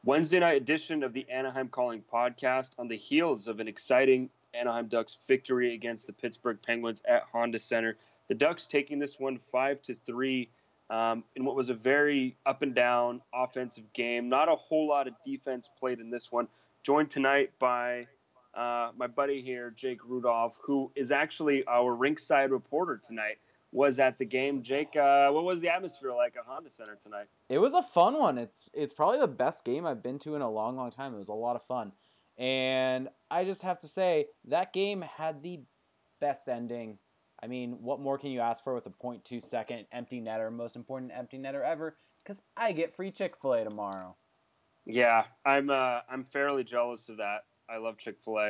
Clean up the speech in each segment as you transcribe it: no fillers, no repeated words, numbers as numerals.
Wednesday night edition of the Anaheim Calling podcast on the heels of an exciting Anaheim Ducks victory against the Pittsburgh Penguins at Honda Center. The Ducks taking this one 5-3 in what was a very up and down offensive game. Not a whole lot of defense played in this one. Joined tonight by my buddy here, Jake Rudolph, who is actually our rinkside reporter tonight. Was at the game. Jake, what was the atmosphere like at Honda Center tonight? It was a fun one. It's probably the best game I've been to in a long, long time. It was a lot of fun. And I just have to say, that game had the best ending. I mean, what more can you ask for with a 0.2 second empty netter, most important empty netter ever? Because I get free Chick-fil-A tomorrow. Yeah, I'm fairly jealous of that. I love Chick-fil-A.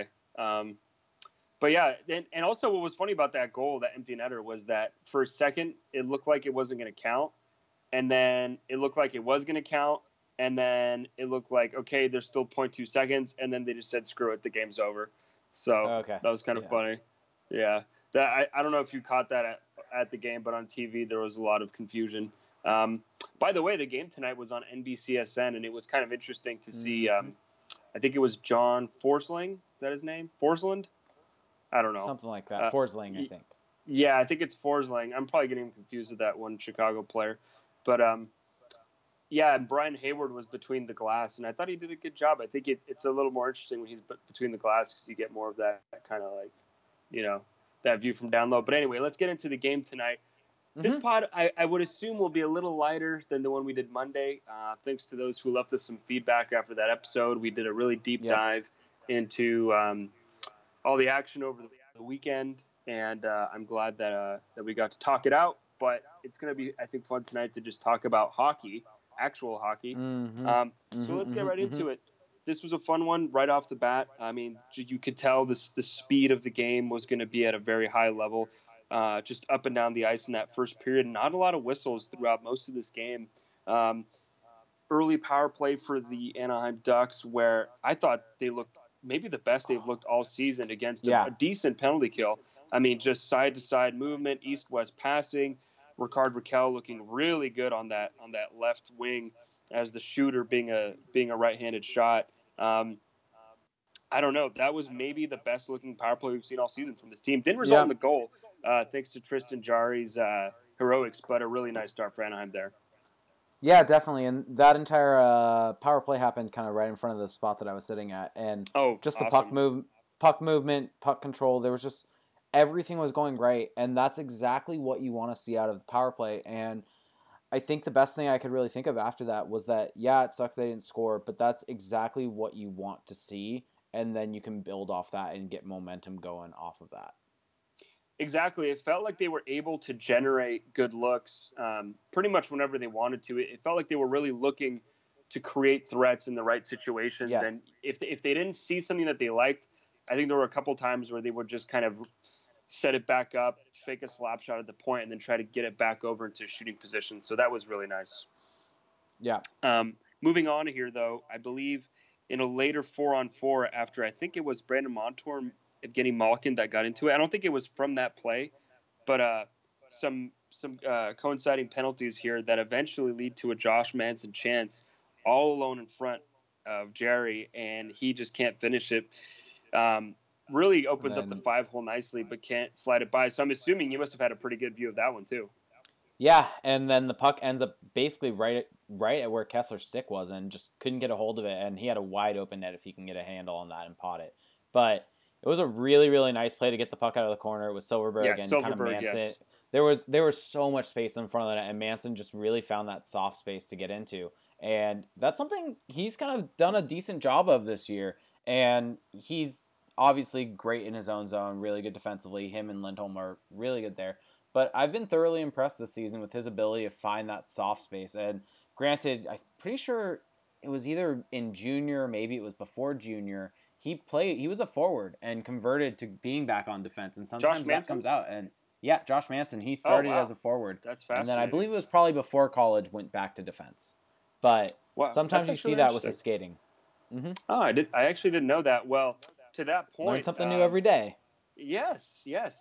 But yeah, and also what was funny about that goal, that empty netter, was that for a second it looked like it wasn't going to count, and then it looked like it was going to count, and then it looked like, okay, there's still 0.2 seconds, and then they just said, screw it, the game's over. So That was kind of funny. Yeah, that I don't know if you caught that at the game, but on TV there was a lot of confusion. By the way, the game tonight was on NBCSN, and it was kind of interesting to see. I think it was John Forsling. Is that his name? Forsland? I don't know. Something like that. Forsling, I think. Yeah, I think it's Forsling. I'm probably getting confused with that one Chicago player. But, yeah, and Brian Hayward was between the glass, and I thought he did a good job. I think it's a little more interesting when he's between the glass because you get more of that kind of like, that view from down low. But anyway, let's get into the game tonight. This pod, I would assume, will be a little lighter than the one we did Monday. Thanks to those who left us some feedback after that episode. We did a really deep dive into all the action over the weekend, and I'm glad that we got to talk it out. But it's going to be, I think, fun tonight to just talk about hockey, actual hockey. So let's get right into it. This was a fun one right off the bat. I mean, you could tell the speed of the game was going to be at a very high level, just up and down the ice in that first period. Not a lot of whistles throughout most of this game. Early power play for the Anaheim Ducks, where I thought they looked maybe the best they've looked all season against a decent penalty kill. I mean, just side-to-side movement, east-west passing. Rickard Rakell looking really good on that left wing as the shooter, being a right-handed shot. I don't know. That was maybe the best-looking power play we've seen all season from this team. Didn't result in the goal, thanks to Tristan Jarry's heroics, but a really nice start for Anaheim there. Yeah, definitely. And that entire power play happened kind of right in front of the spot that I was sitting at. And just awesome. the puck movement, puck control, there was just everything was going great. And that's exactly what you want to see out of the power play. And I think the best thing I could really think of after that was that, yeah, it sucks they didn't score, but that's exactly what you want to see. And then you can build off that and get momentum going off of that. Exactly. It felt like they were able to generate good looks pretty much whenever they wanted to. It felt like they were really looking to create threats in the right situations. Yes. And if they didn't see something that they liked, I think there were a couple times where they would just kind of set it back up, fake a slap shot at the point, and then try to get it back over into shooting position. So that was really nice. Yeah. Moving on here, though, I believe in a later 4-on-4 after I think it was Brandon Montour, Evgeny Malkin that got into it. I don't think it was from that play, but some coinciding penalties here that eventually lead to a Josh Manson chance all alone in front of Jarry, and he just can't finish it. Really opens up the 5-hole nicely, but can't slide it by. So I'm assuming you must have had a pretty good view of that one too. Yeah, and then the puck ends up basically right at where Kessler's stick was, and just couldn't get a hold of it, and he had a wide open net if he can get a handle on that and pot it. But it was a really, really nice play to get the puck out of the corner. It was Silverberg and kind of Manson. Yes. There was so much space in front of the net, and Manson just really found that soft space to get into. And that's something he's kind of done a decent job of this year. And he's obviously great in his own zone, really good defensively. Him and Lindholm are really good there. But I've been thoroughly impressed this season with his ability to find that soft space. And granted, I'm pretty sure it was either in junior, maybe it was before junior. He was a forward and converted to being back on defense. And sometimes that comes out. And yeah, Josh Manson, he started as a forward. That's fascinating. And then I believe it was probably before college went back to defense. But sometimes you see that with the skating. Mm-hmm. Oh, I actually didn't know that. Well, to that point, learn something new every day. Yes.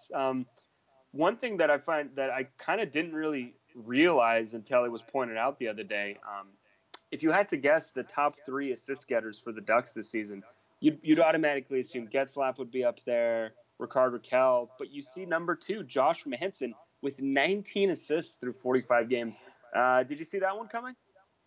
One thing that I find that I kind of didn't really realize until it was pointed out the other day, if you had to guess the top 3 assist getters for the Ducks this season, you'd automatically assume Getzlaf would be up there, Rickard Rakell, but you see number 2, Josh Manson, with 19 assists through 45 games. Did you see that one coming?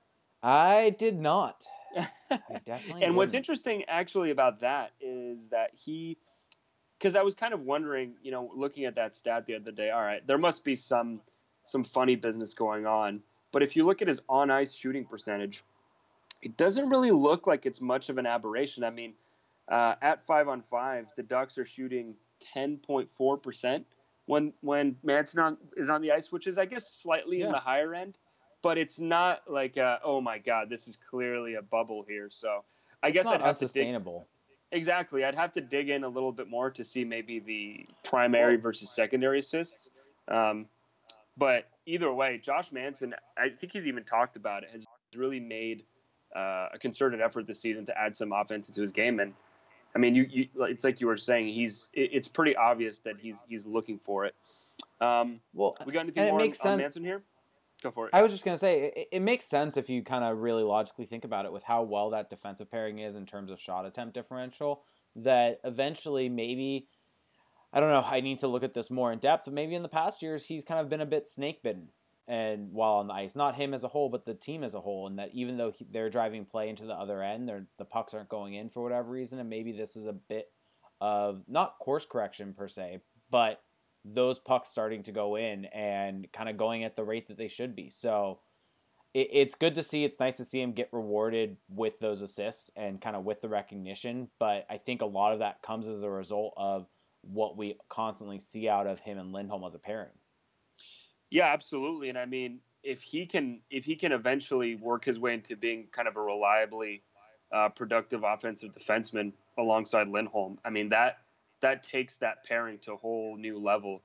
I did not. I definitely And what's didn't. interesting actually about that is that because I was kind of wondering, looking at that stat the other day, all right, there must be some funny business going on. But if you look at his on-ice shooting percentage, it doesn't really look like it's much of an aberration. I mean, at 5-on-5, the Ducks are shooting 10.4% when Manson is on the ice, which is, I guess, slightly in the higher end. But it's not like, oh my God, this is clearly a bubble here. So I guess I'd have unsustainable. Exactly. I'd have to dig in a little bit more to see maybe the primary versus secondary assists. But either way, Josh Manson, I think he's even talked about it, has really made a concerted effort this season to add some offense into his game. And I mean, it's like you were saying, it's pretty obvious that he's looking for it. We got anything more on Manson here? Go for it. I was just going to say, it makes sense if you kind of really logically think about it with how well that defensive pairing is in terms of shot attempt differential, that eventually maybe, I don't know, I need to look at this more in depth, but maybe in the past years he's kind of been a bit snake bitten and while on the ice. Not him as a whole, but the team as a whole, and that even though they're driving play into the other end, the pucks aren't going in for whatever reason, and maybe this is a bit of, not course correction per se, but those pucks starting to go in and kind of going at the rate that they should be. So it's good to see. It's nice to see him get rewarded with those assists and kind of with the recognition. But I think a lot of that comes as a result of what we constantly see out of him and Lindholm as a pairing. Yeah, absolutely. And I mean, if he can eventually work his way into being kind of a reliably productive offensive defenseman alongside Lindholm, I mean, that takes that pairing to a whole new level.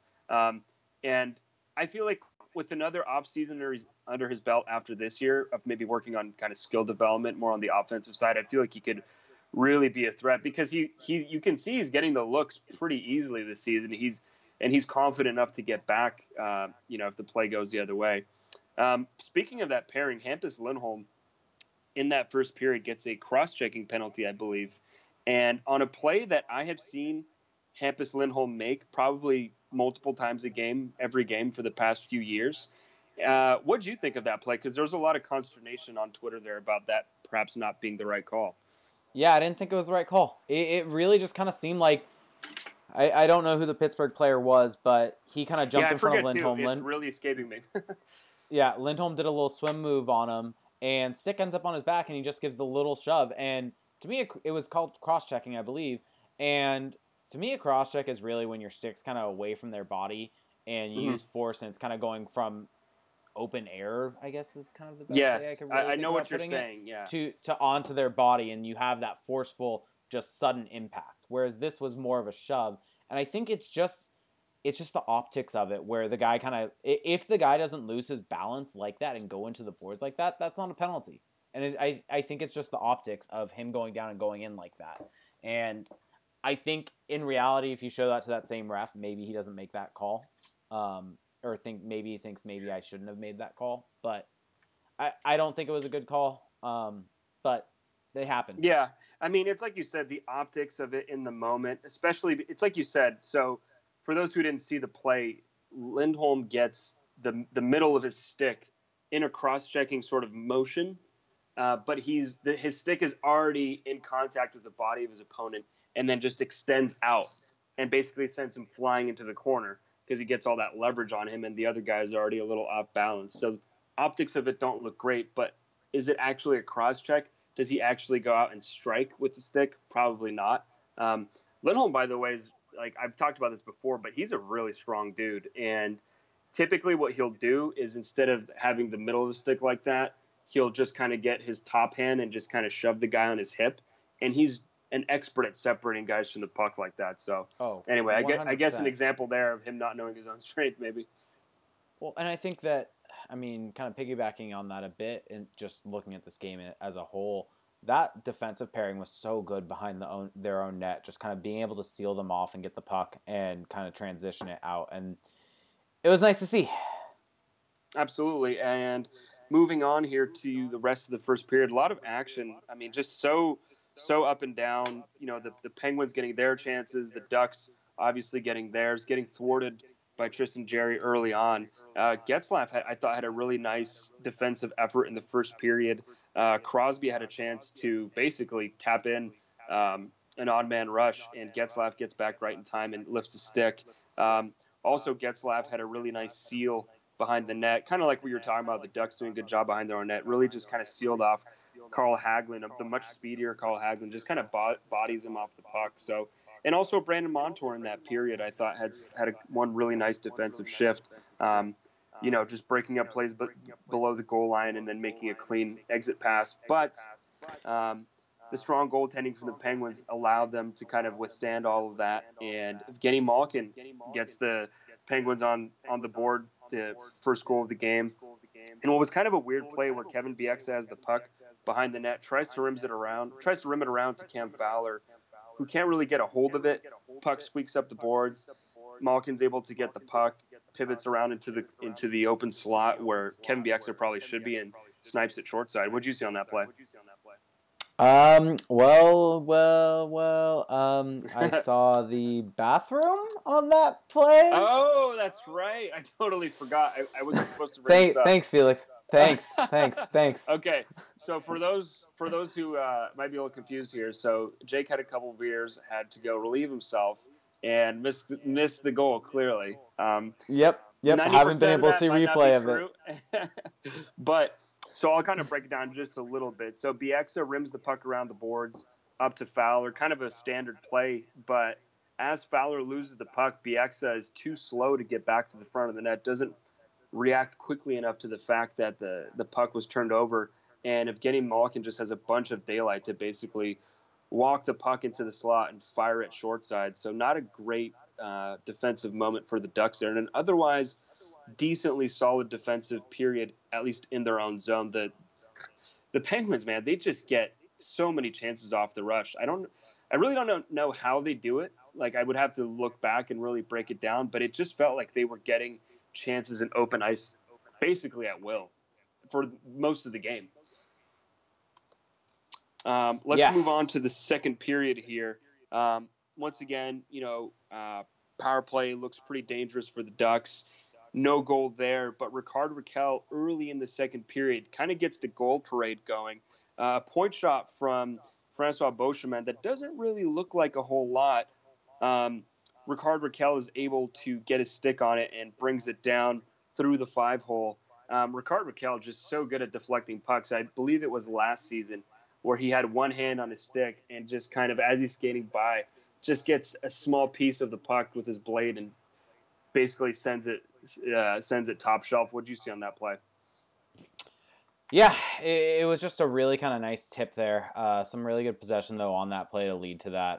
And I feel like with another offseason under his belt after this year of maybe working on kind of skill development more on the offensive side, I feel like he could really be a threat because you can see he's getting the looks pretty easily this season. He's confident enough to get back, if the play goes the other way. Speaking of that pairing, Hampus Lindholm in that first period gets a cross-checking penalty, I believe. And on a play that I have seen Hampus Lindholm make probably multiple times every game for the past few years. What did you think of that play? Because there was a lot of consternation on Twitter there about that perhaps not being the right call. Yeah, I didn't think it was the right call. It really just kind of seemed like, I don't know who the Pittsburgh player was, but he kind of jumped in front of Lindholm. It's really escaping me. Yeah, Lindholm did a little swim move on him, and stick ends up on his back, and he just gives the little shove. And to me, it was called cross-checking, I believe. And to me, a cross-check is really when your stick's kind of away from their body, and you use force, and it's kind of going from open air, I guess is kind of the best way I could really I know what you're saying, to onto their body, and you have that forceful, just sudden impact. Whereas this was more of a shove, and I think it's just the optics of it, where the guy kind of, if the guy doesn't lose his balance like that and go into the boards like that, that's not a penalty. And I think it's just the optics of him going down and going in like that. And I think in reality, if you show that to that same ref, maybe he doesn't make that call, or maybe he thinks maybe I shouldn't have made that call. But I don't think it was a good call. But they happened. Yeah, I mean, it's like you said, the optics of it in the moment, especially, it's like you said. So for those who didn't see the play, Lindholm gets the middle of his stick in a cross-checking sort of motion, but his stick is already in contact with the body of his opponent, and then just extends out and basically sends him flying into the corner because he gets all that leverage on him, and the other guy is already a little off balance. So optics of it don't look great, but is it actually a cross-check? Does he actually go out and strike with the stick? Probably not. Lindholm, by the way, is, like, I've talked about this before, but he's a really strong dude. And typically what he'll do is, instead of having the middle of the stick like that, he'll just kind of get his top hand and just kind of shove the guy on his hip. And he's an expert at separating guys from the puck like that. So anyway, 100%. I guess an example there of him not knowing his own strength, maybe. Well, and I think that, I mean, kind of piggybacking on that a bit and just looking at this game as a whole, that defensive pairing was so good behind their own net, just kind of being able to seal them off and get the puck and kind of transition it out. And it was nice to see. Absolutely. And moving on here to the rest of the first period, a lot of action. I mean, just so up and down. You know, the Penguins getting their chances, the Ducks obviously getting theirs, getting thwarted by Tristan Jarry early on. Getzlaf, I thought, had a really nice defensive effort in the first period. Crosby had a chance to basically tap in an odd man rush, and Getzlaf gets back right in time and lifts the stick. Also, Getzlaf had a really nice seal behind the net, kind of like we were talking about, the Ducks doing a good job behind their own net, really just kind of sealed off Carl Hagelin, the much speedier Carl Hagelin, just kind of bodies him off the puck. So, and also Brandon Montour in that period, I thought had one really nice defensive shift. You know, just breaking up plays below the goal line and then making a clean exit pass. But the strong goaltending from the Penguins allowed them to kind of withstand all of that. And Evgeny Malkin gets the Penguins on the board, the first goal of the game. And what was kind of a weird play where Kevin Bieksa has the puck behind the net, tries to rim it around to Cam Fowler, who can't really get a hold of it. Puck squeaks up the boards. Malkin's able to get the puck, pivots around into the open slot where Kevin Bieksa probably should be, and snipes it short side. What did you see on that play? I saw the bathroom on that play. Oh, that's right. I totally forgot. I wasn't supposed to bring this up. Thanks, Felix. Thanks. Okay, so for those who might be a little confused here, so Jake had a couple of beers, had to go relieve himself, and missed the goal clearly. Yep. Haven't been able to see replay of it. But so I'll kind of break it down just a little bit. So Bieksa rims the puck around the boards up to Fowler, kind of a standard play. But as Fowler loses the puck, Bieksa is too slow to get back to the front of the net, doesn't react quickly enough to the fact that the puck was turned over. And Evgeny Malkin just has a bunch of daylight to basically walk the puck into the slot and fire it short side. So not a great defensive moment for the Ducks there. And an otherwise decently solid defensive period, at least in their own zone. The Penguins, man, they just get so many chances off the rush. I really don't know how they do it. Like, I would have to look back and really break it down, but it just felt like they were getting chances in open ice basically at will for most of the game. Let's move on to the second period here. Once again, power play looks pretty dangerous for the Ducks. No goal there, but Ricard Raquel early in the second period kind of gets the goal parade going. Point shot from Francois Beauchemin that doesn't really look like a whole lot. Ricard Raquel is able to get his stick on it and brings it down through the 5-hole. Ricard Raquel just so good at deflecting pucks. I believe it was last season where he had one hand on his stick and just kind of, as he's skating by, just gets a small piece of the puck with his blade and basically sends it top shelf. What did you see on that play? Yeah, it was just a really kind of nice tip there. Some really good possession, though, on that play to lead to that.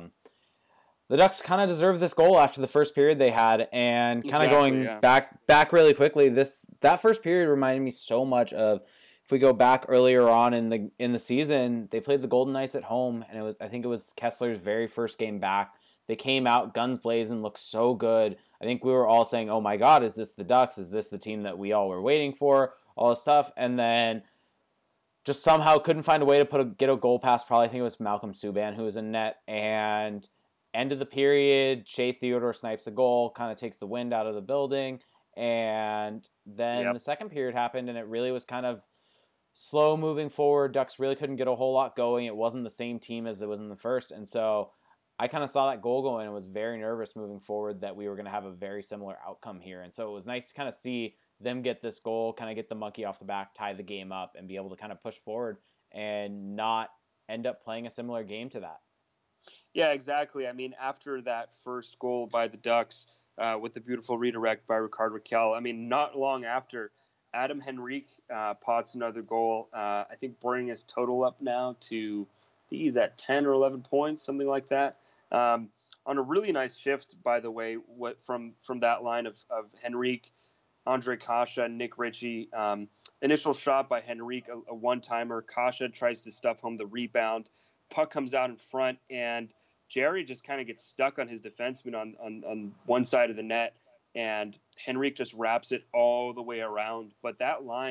The Ducks kind of deserved this goal after the first period they had, and kind of going back really quickly. That first period reminded me so much of, if we go back earlier on in the season, they played the Golden Knights at home, and I think it was Kessler's very first game back. They came out guns blazing, looked so good. I think we were all saying, "Oh my God, is this the Ducks? Is this the team that we all were waiting for?" All this stuff, and then just somehow couldn't find a way to get a goal past. Probably I think it was Malcolm Subban who was in net. And end of the period, Shea Theodore snipes a goal, kind of takes the wind out of the building, and then the second period happened, and it really was kind of slow moving forward. Ducks really couldn't get a whole lot going. It wasn't the same team as it was in the first, and so I kind of saw that goal going and was very nervous moving forward that we were going to have a very similar outcome here. And so it was nice to kind of see them get this goal, kind of get the monkey off the back, tie the game up, and be able to kind of push forward and not end up playing a similar game to that. Yeah, exactly. I mean, after that first goal by the Ducks with the beautiful redirect by Ricard Raquel, I mean, not long after, Adam Henrique pots another goal. I think bringing his total up now to, I think he's at 10 or 11 points, something like that. On a really nice shift, by the way, from that line of Henrique, Andre Kasha, Nick Ritchie. Initial shot by Henrique, a one-timer. Kasha tries to stuff home the rebound. Puck comes out in front, and Jarry just kind of gets stuck on his defenseman on one side of the net, and Henrique just wraps it all the way around. But that line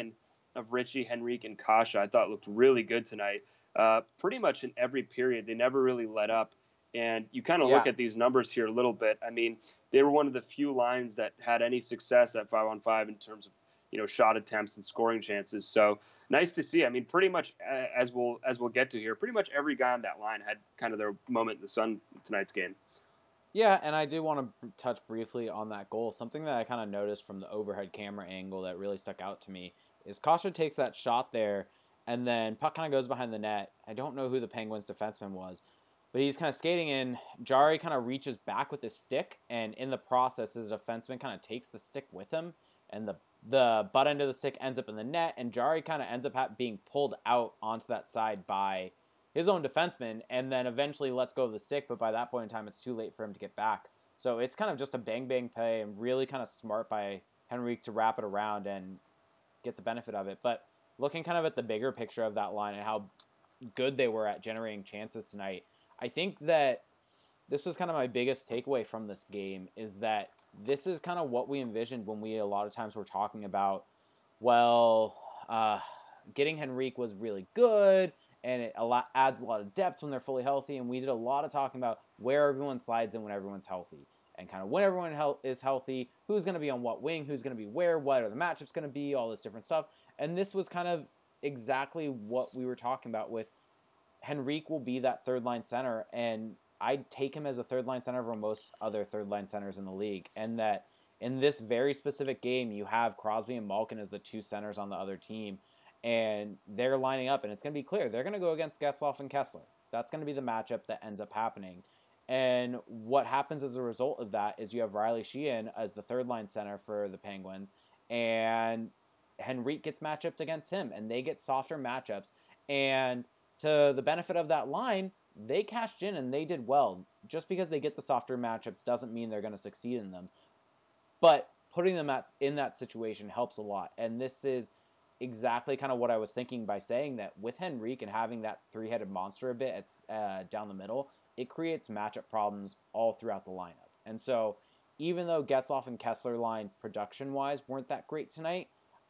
of Richie, Henrique, and Kasha I thought looked really good tonight. Pretty much in every period, they never really let up. And you kind of look at these numbers here a little bit. I mean, they were one of the few lines that had any success at 5-on-5 in terms of, shot attempts and scoring chances. So nice to see. I mean, pretty much as we'll get to here, pretty much every guy on that line had kind of their moment in the sun in tonight's game. Yeah, and I do want to touch briefly on that goal. Something that I kind of noticed from the overhead camera angle that really stuck out to me is Kasha takes that shot there, and then puck kind of goes behind the net. I don't know who the Penguins defenseman was, but he's kind of skating in. Jari kind of reaches back with his stick, and in the process, his defenseman kind of takes the stick with him, and the butt end of the stick ends up in the net, and Jari kind of ends up being pulled out onto that side by his own defenseman, and then eventually lets go of the stick, but by that point in time, it's too late for him to get back. So it's kind of just a bang-bang play, and really kind of smart by Henrique to wrap it around and get the benefit of it. But looking kind of at the bigger picture of that line and how good they were at generating chances tonight, I think that this was kind of my biggest takeaway from this game, is that this is kind of what we envisioned when we a lot of times were talking about, getting Henrique was really good, and it adds a lot of depth when they're fully healthy, and we did a lot of talking about where everyone slides in when everyone's healthy, and kind of when everyone is healthy, who's going to be on what wing, who's going to be where, what are the matchups going to be, all this different stuff. And this was kind of exactly what we were talking about with Henrique will be that third-line center, and I'd take him as a third-line center over most other third-line centers in the league, and that in this very specific game, you have Crosby and Malkin as the two centers on the other team, and they're lining up, and it's going to be clear. They're going to go against Getzlaf and Kessler. That's going to be the matchup that ends up happening. And what happens as a result of that is you have Riley Sheehan as the third-line center for the Penguins, and Henrique gets matched up against him, and they get softer matchups. And to the benefit of that line, they cashed in and they did well. Just because they get the softer matchups doesn't mean they're going to succeed in them. But putting them in that situation helps a lot. And this is exactly kind of what I was thinking by saying that with Henrique and having that three-headed monster a bit down the middle, it creates matchup problems all throughout the lineup. And so even though Getzlaf and Kessler line production-wise weren't that great tonight,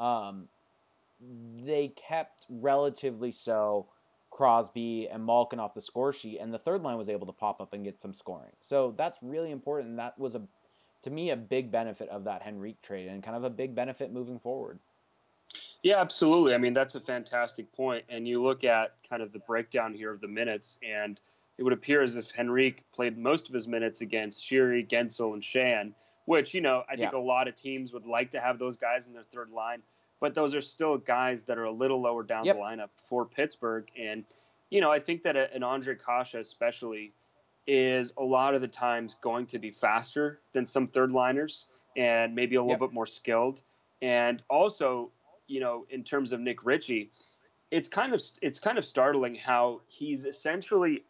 they kept relatively so Crosby and Malkin off the score sheet, and the third line was able to pop up and get some scoring. So that's really important. That was, to me, a big benefit of that Henrique trade, and kind of a big benefit moving forward. Yeah, absolutely. I mean, that's a fantastic point. And you look at kind of the breakdown here of the minutes, and it would appear as if Henrique played most of his minutes against Sheary, Gensel, and Shan, which, I think a lot of teams would like to have those guys in their third line. But those are still guys that are a little lower down the lineup for Pittsburgh. And, I think that an Ondrej Kase especially is a lot of the times going to be faster than some third liners and maybe a little bit more skilled. And also, in terms of Nick Ritchie, it's kind of startling how he's essentially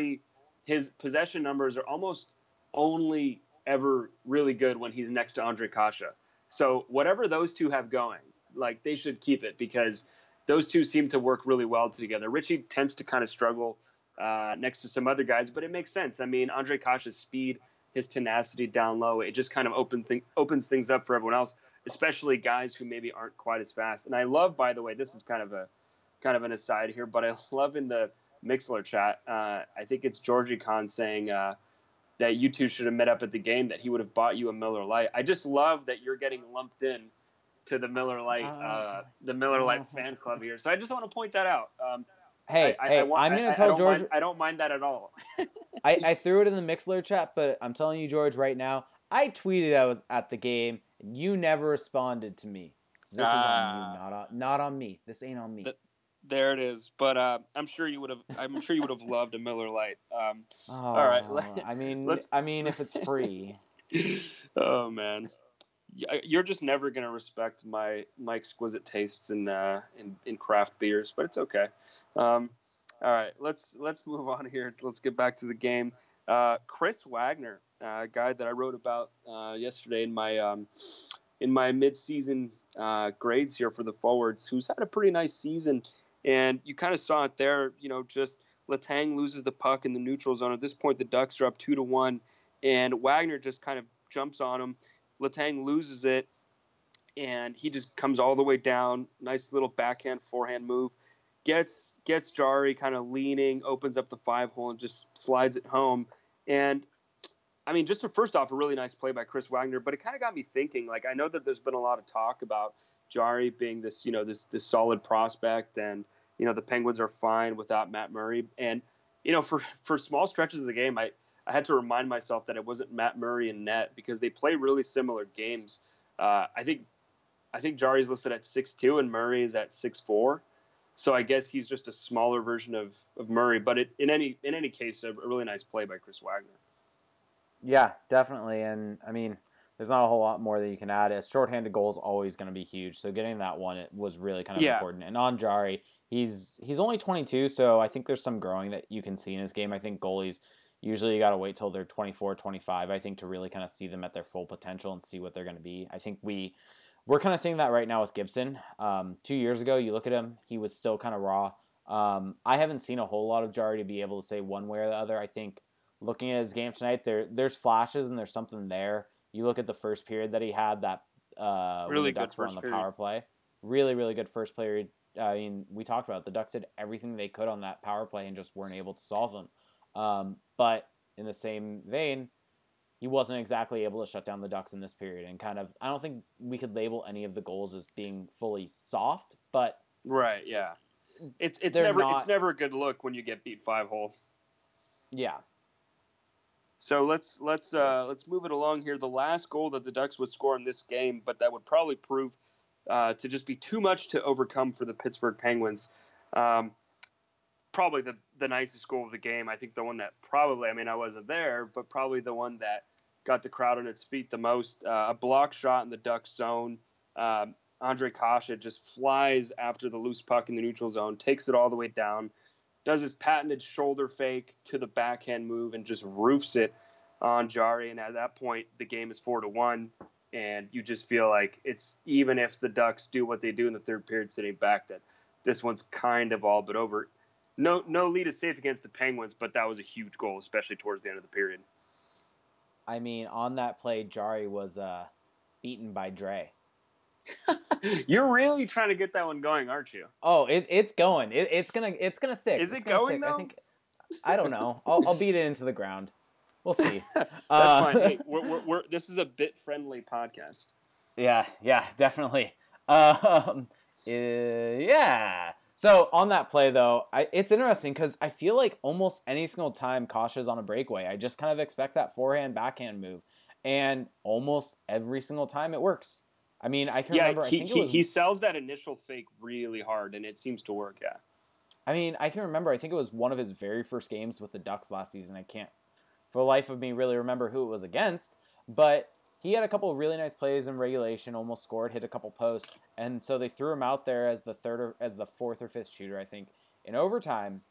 his possession numbers are almost only ever really good when he's next to Ondrej Kase. So whatever those two have going, like, they should keep it, because those two seem to work really well together. Ritchie tends to kind of struggle next to some other guys, but it makes sense. I mean, Ondrej Kase's speed, his tenacity down low, it just kind of opens things up for everyone else, especially guys who maybe aren't quite as fast. And I love, by the way, this is kind of an aside here, but I love in the Mixler chat, I think it's Georgie Khan saying that you two should have met up at the game, that he would have bought you a Miller Lite. I just love that you're getting lumped in to the Miller Lite fan club here. So I just want to point that out. I'm going to tell George. I don't mind that at all. I threw it in the Mixler chat, but I'm telling you, George, right now, I tweeted I was at the game, and you never responded to me. So this is on you, not on me. This ain't on me. There it is. But I'm sure you would have loved a Miller Lite. All right. I mean, if it's free. Oh man. You're just never gonna respect my exquisite tastes in craft beers, but it's okay. All right, let's move on here. Let's get back to the game. Chris Wagner, a guy that I wrote about yesterday in my mid-season grades here for the forwards, who's had a pretty nice season, and you kind of saw it there. Just Letang loses the puck in the neutral zone. At this point, the Ducks are up 2-1, and Wagner just kind of jumps on him. Letang loses it, and he just comes all the way down. Nice little backhand, forehand move. Gets Jarry kind of leaning, opens up the 5-hole, and just slides it home. And I mean, just first off, a really nice play by Chris Wagner, but it kind of got me thinking. Like, I know that there's been a lot of talk about Jarry being this, this solid prospect, and the Penguins are fine without Matt Murray. And for small stretches of the game, I had to remind myself that it wasn't Matt Murray and net, because they play really similar games. I think Jarry's listed at 6'2", and Murray is at 6'4". So I guess he's just a smaller version of Murray. But in any case, a really nice play by Chris Wagner. Yeah, definitely. And I mean, there's not a whole lot more that you can add. A shorthanded goal is always going to be huge. So getting that one, it was really kind of important. And on Jarry, he's only 22, so I think there's some growing that you can see in his game. I think goalies, usually you got to wait till they're 24, 25, I think, to really kind of see them at their full potential and see what they're going to be. I think we're kind of seeing that right now with Gibson. 2 years ago, you look at him, he was still kind of raw. I haven't seen a whole lot of Jarry to be able to say one way or the other. I think looking at his game tonight, there's flashes and there's something there. You look at the first period that he had, that really when the Ducks were on the period. power play. Really, really good first period. I mean, we talked about it. The Ducks did everything they could on that power play and just weren't able to solve them. But in the same vein, he wasn't exactly able to shut down the Ducks in this period. And kind of, I don't think we could label any of the goals as being fully soft, but right, yeah, it's never a good look when you get beat 5-hole. Yeah. So let's move it along here. The last goal that the Ducks would score in this game, but that would probably prove to just be too much to overcome for the Pittsburgh Penguins. Probably the nicest goal of the game. I think the one that probably, I mean, I wasn't there, but probably the one that got the crowd on its feet the most. A block shot in the Ducks zone. Ondrej Kase just flies after the loose puck in the neutral zone, takes it all the way down, does his patented shoulder fake to the backhand move, and just roofs it on Jarry. And at that point, the game is 4-1, and you just feel like it's, even if the Ducks do what they do in the third period sitting back, that this one's kind of all but over. No lead is safe against the Penguins, but that was a huge goal, especially towards the end of the period. I mean, on that play, Jarry was beaten by Dre. You're really trying to get that one going, aren't you? Oh, it's going. It's gonna stick. Is it going though? I don't know. I'll beat it into the ground. We'll see. That's fine. Hey, this is a bit friendly podcast. Yeah, definitely. Yeah. So on that play though, it's interesting because I feel like almost any single time Kasha's on a breakaway, I just kind of expect that forehand backhand move, and almost every single time it works. I mean, I can remember. He sells that initial fake really hard, and it seems to work. Yeah. I mean, I can remember. I think it was one of his very first games with the Ducks last season. I can't, for the life of me, really remember who it was against. But he had a couple of really nice plays in regulation. Almost scored, hit a couple posts, and so they threw him out there as the fourth or fifth shooter, I think, in overtime.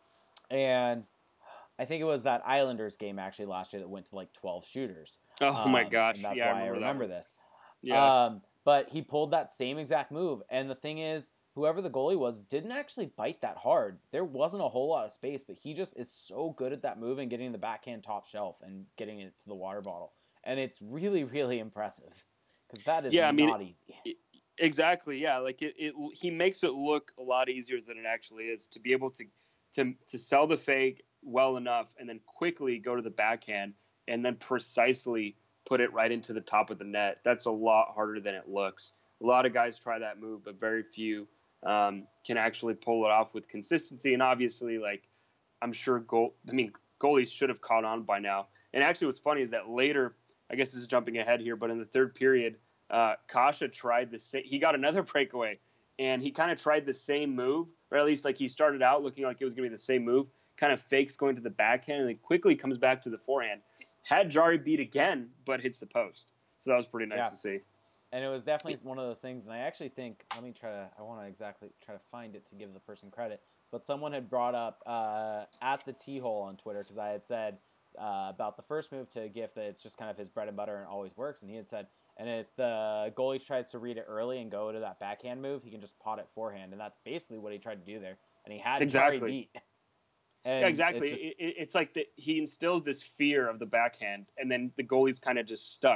And I think it was that Islanders game actually last year that went to like 12 shooters. Oh my gosh! And that's why I remember this. Yeah. But he pulled that same exact move. And the thing is, whoever the goalie was didn't actually bite that hard. There wasn't a whole lot of space, but he just is so good at that move and getting the backhand top shelf and getting it to the water bottle. And it's really, really impressive because that is not easy. Exactly. Yeah. Like he makes it look a lot easier than it actually is, to be able to sell the fake well enough and then quickly go to the backhand and then precisely put it right into the top of the net. That's a lot harder than it looks. A lot of guys try that move, but very few can actually pull it off with consistency. And obviously, like, I'm sure goalies should have caught on by now. And actually what's funny is that later, I guess this is jumping ahead here, but in the third period, Kasha tried he got another breakaway, and he kind of tried the same move, or at least like he started out looking like it was going to be the same move, kind of fakes going to the backhand, and then quickly comes back to the forehand. Had Jarry beat again, but hits the post. So that was pretty nice to see. And it was definitely one of those things, and I actually think, I want to exactly try to find it to give the person credit, but someone had brought up at the T-hole on Twitter, because I had said about the first move to Gift that it's just kind of his bread and butter and always works, and he had said, and if the goalie tries to read it early and go to that backhand move, he can just pot it forehand, and that's basically what he tried to do there, and he had Jarry beat. Yeah, exactly. It's like he instills this fear of the backhand, and then the goalie's kind of just stuck.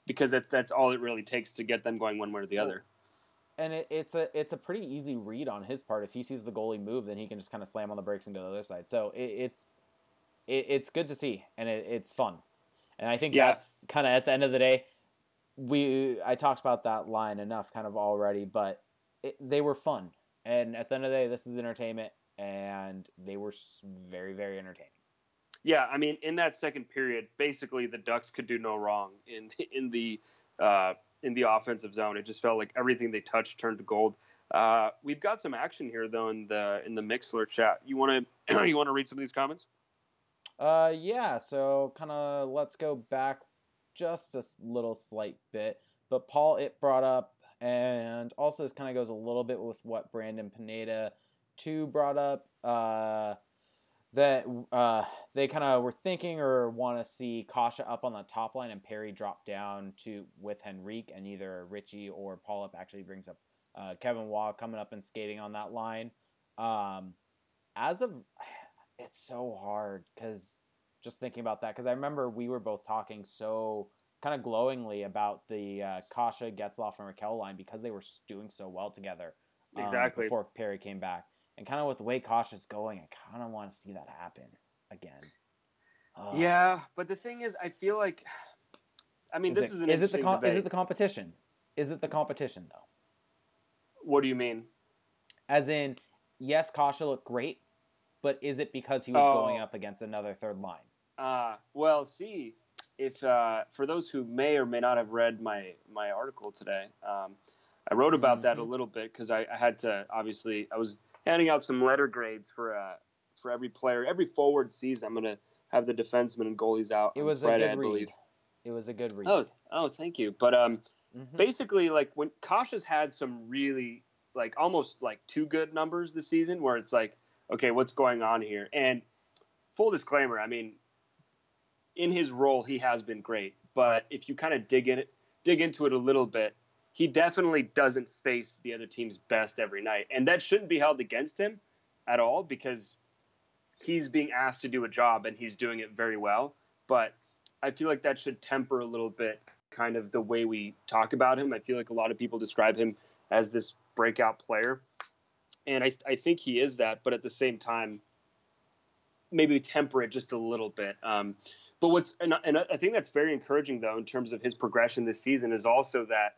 because that's all it really takes to get them going one way or the other. And it's a pretty easy read on his part. If he sees the goalie move, then he can just kind of slam on the brakes and go to the other side. So it's good to see, and it's fun. And I think that's kind of at the end of the day, I talked about that line enough kind of already, but they were fun. And at the end of the day, this is entertainment, and they were very, very entertaining. Yeah, I mean, in that second period, basically the Ducks could do no wrong in the offensive zone. It just felt like everything they touched turned to gold. We've got some action here though in the Mixlr chat. You want to read some of these comments? Yeah. So kind of let's go back just a little slight bit. But Paul brought up, and also this kind of goes a little bit with what Brandon Pineda 2 brought up. That they kind of were thinking or want to see Kasha up on the top line and Perry drop down with Henrique, and either Richie or Paul actually brings up Kevin Waugh coming up and skating on that line. It's so hard because just thinking about that, because I remember we were both talking so kind of glowingly about the Kasha, Getzlaf, and Raquel line because they were doing so well together. Exactly. Before Perry came back. And kind of with the way Kasha's going, I kind of want to see that happen again. Yeah, but the thing is, I feel like, I mean, this is an interesting debate. Is it the competition? Is it the competition, though? What do you mean? As in, yes, Kasha looked great, but is it because he was going up against another third line? Well, see, if for those who may or may not have read my article today, I wrote about that a little bit because I had to, obviously, I was handing out some letter grades for every player. Every forward season, I'm going to have the defensemen and goalies out. It was Friday, a good I believe. It was a good read. Oh, thank you. But basically, like when Kasha's had some really, like almost like too good numbers this season, where it's like, okay, what's going on here? And full disclaimer, I mean, in his role, he has been great. But if you kind of dig into it a little bit, he definitely doesn't face the other team's best every night. And that shouldn't be held against him at all because he's being asked to do a job and he's doing it very well. But I feel like that should temper a little bit kind of the way we talk about him. I feel like a lot of people describe him as this breakout player. And I think he is that, but at the same time, maybe temper it just a little bit. But and I think that's very encouraging, though, in terms of his progression this season is also that,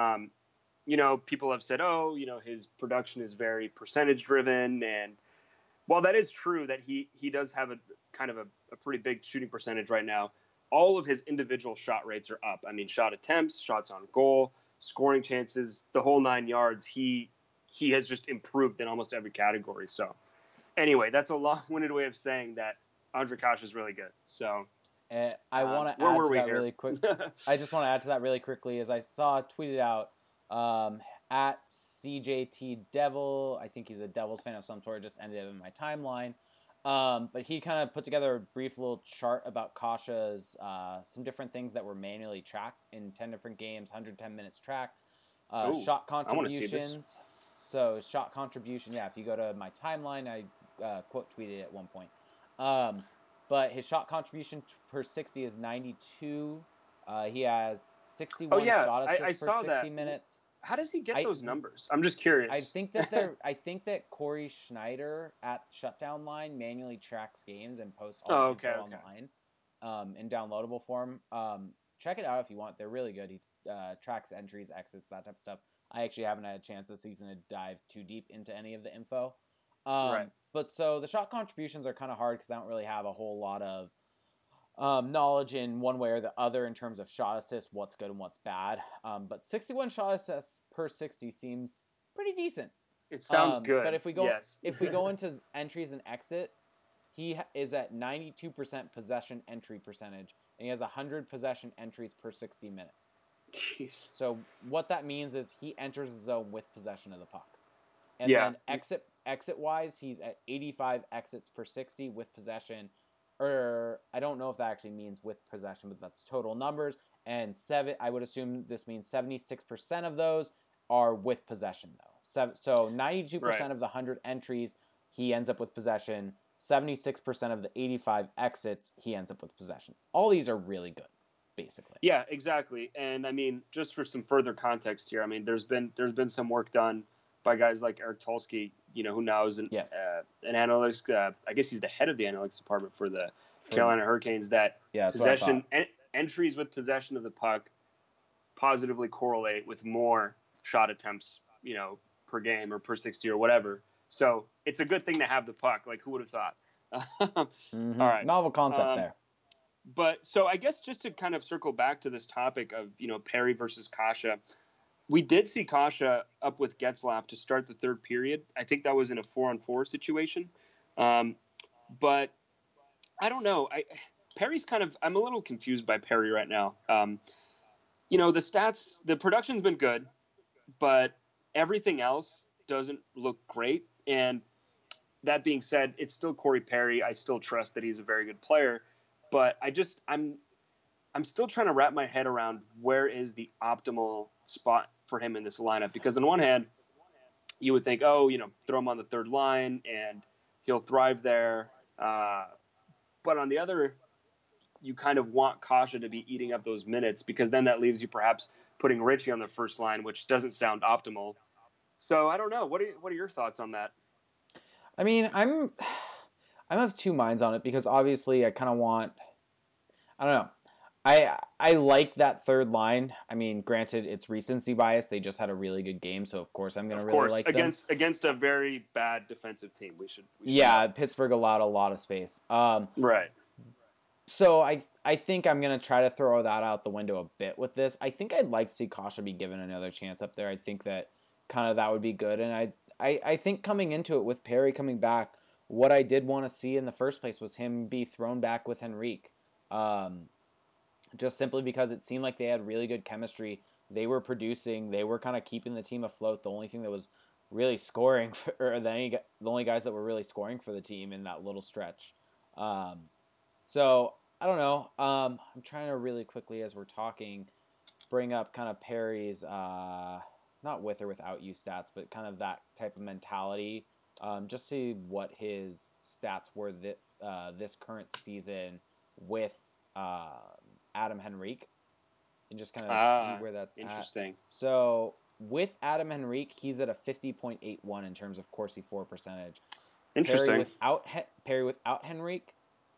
people have said, his production is very percentage driven. And while that is true that he does have a kind of a pretty big shooting percentage right now, all of his individual shot rates are up. I mean, shot attempts, shots on goal, scoring chances, the whole 9 yards. He has just improved in almost every category. So anyway, that's a long-winded way of saying that Ondrej Kase is really good. So I want to add to that really quick. I just want to add to that really quickly as I saw tweeted out at CJT Devil. I think he's a Devils fan of some sort. Just ended up in my timeline. But he kind of put together a brief little chart about Kasha's some different things that were manually tracked in 10 different games, 110 minutes tracked. Shot contributions. So shot contribution, if you go to my timeline, I quote tweeted it at one point. But his shot contribution per 60 is 92. He has 61 shot assists per 60 minutes. How does he get those numbers? I'm just curious. I think that Corey Schneider at Shutdown Line manually tracks games and posts all the info online in downloadable form. Check it out if you want. They're really good. He tracks entries, exits, that type of stuff. I actually haven't had a chance this season to dive too deep into any of the info. Right. But so the shot contributions are kind of hard because I don't really have a whole lot of knowledge in one way or the other in terms of shot assists, what's good and what's bad. But 61 shot assists per 60 seems pretty decent. It sounds good. But if we go into entries and exits, he is at 92% possession entry percentage, and he has 100 possession entries per 60 minutes. Jeez. So what that means is he enters the zone with possession of the puck. And then exit wise, he's at 85 exits per 60 with possession. Or I don't know if that actually means with possession, but that's total numbers. And I would assume this means 76% of those are with possession, though. So 92% of the 100 entries, he ends up with possession. 76% of the 85 exits, he ends up with possession. All these are really good. basically. Yeah, exactly. And I mean, just for some further context here, I mean, there's been some work done by guys like Eric Tulsky, who now is an analytics. I guess he's the head of the analytics department for the Carolina Hurricanes. That possession entries with possession of the puck positively correlate with more shot attempts, per game or per 60 or whatever. So it's a good thing to have the puck. Like, who would have thought? All right, novel concept there. But so I guess just to kind of circle back to this topic of, Perry versus Kasha, we did see Kasha up with Getzlaf to start the third period. I think that was in a 4-on-4 situation. But I don't know. Perry's I'm a little confused by Perry right now. The stats, the production's been good, but everything else doesn't look great. And that being said, it's still Corey Perry. I still trust that he's a very good player. But I'm still trying to wrap my head around where is the optimal spot for him in this lineup. Because on one hand, you would think, throw him on the third line and he'll thrive there. But on the other, you kind of want Kasha to be eating up those minutes, because then that leaves you perhaps putting Ritchie on the first line, which doesn't sound optimal. So I don't know. What are your thoughts on that? I mean, I'm of two minds on it, because obviously I kind of want, I don't know. I like that third line. I mean, granted, it's recency bias. They just had a really good game, so of course I'm going to really like them. Against a very bad defensive team. We should Pittsburgh allowed a lot of space. Right. So I think I'm going to try to throw that out the window a bit with this. I think I'd like to see Kasha be given another chance up there. I think that kind of that would be good. And I think coming into it with Perry coming back, what I did want to see in the first place was him be thrown back with Henrique. Just simply because it seemed like they had really good chemistry. They were producing. They were kind of keeping the team afloat. The only thing that was really scoring, the only guys that were really scoring for the team in that little stretch. So, I don't know. I'm trying to really quickly, as we're talking, bring up kind of Perry's, not with or without you stats, but kind of that type of mentality. Just see what his stats were this current season with Adam Henrique, and just kind of see where that's interesting. So with Adam Henrique, he's at a 50.81 in terms of Corsi for percentage. Interesting. Perry without Henrique,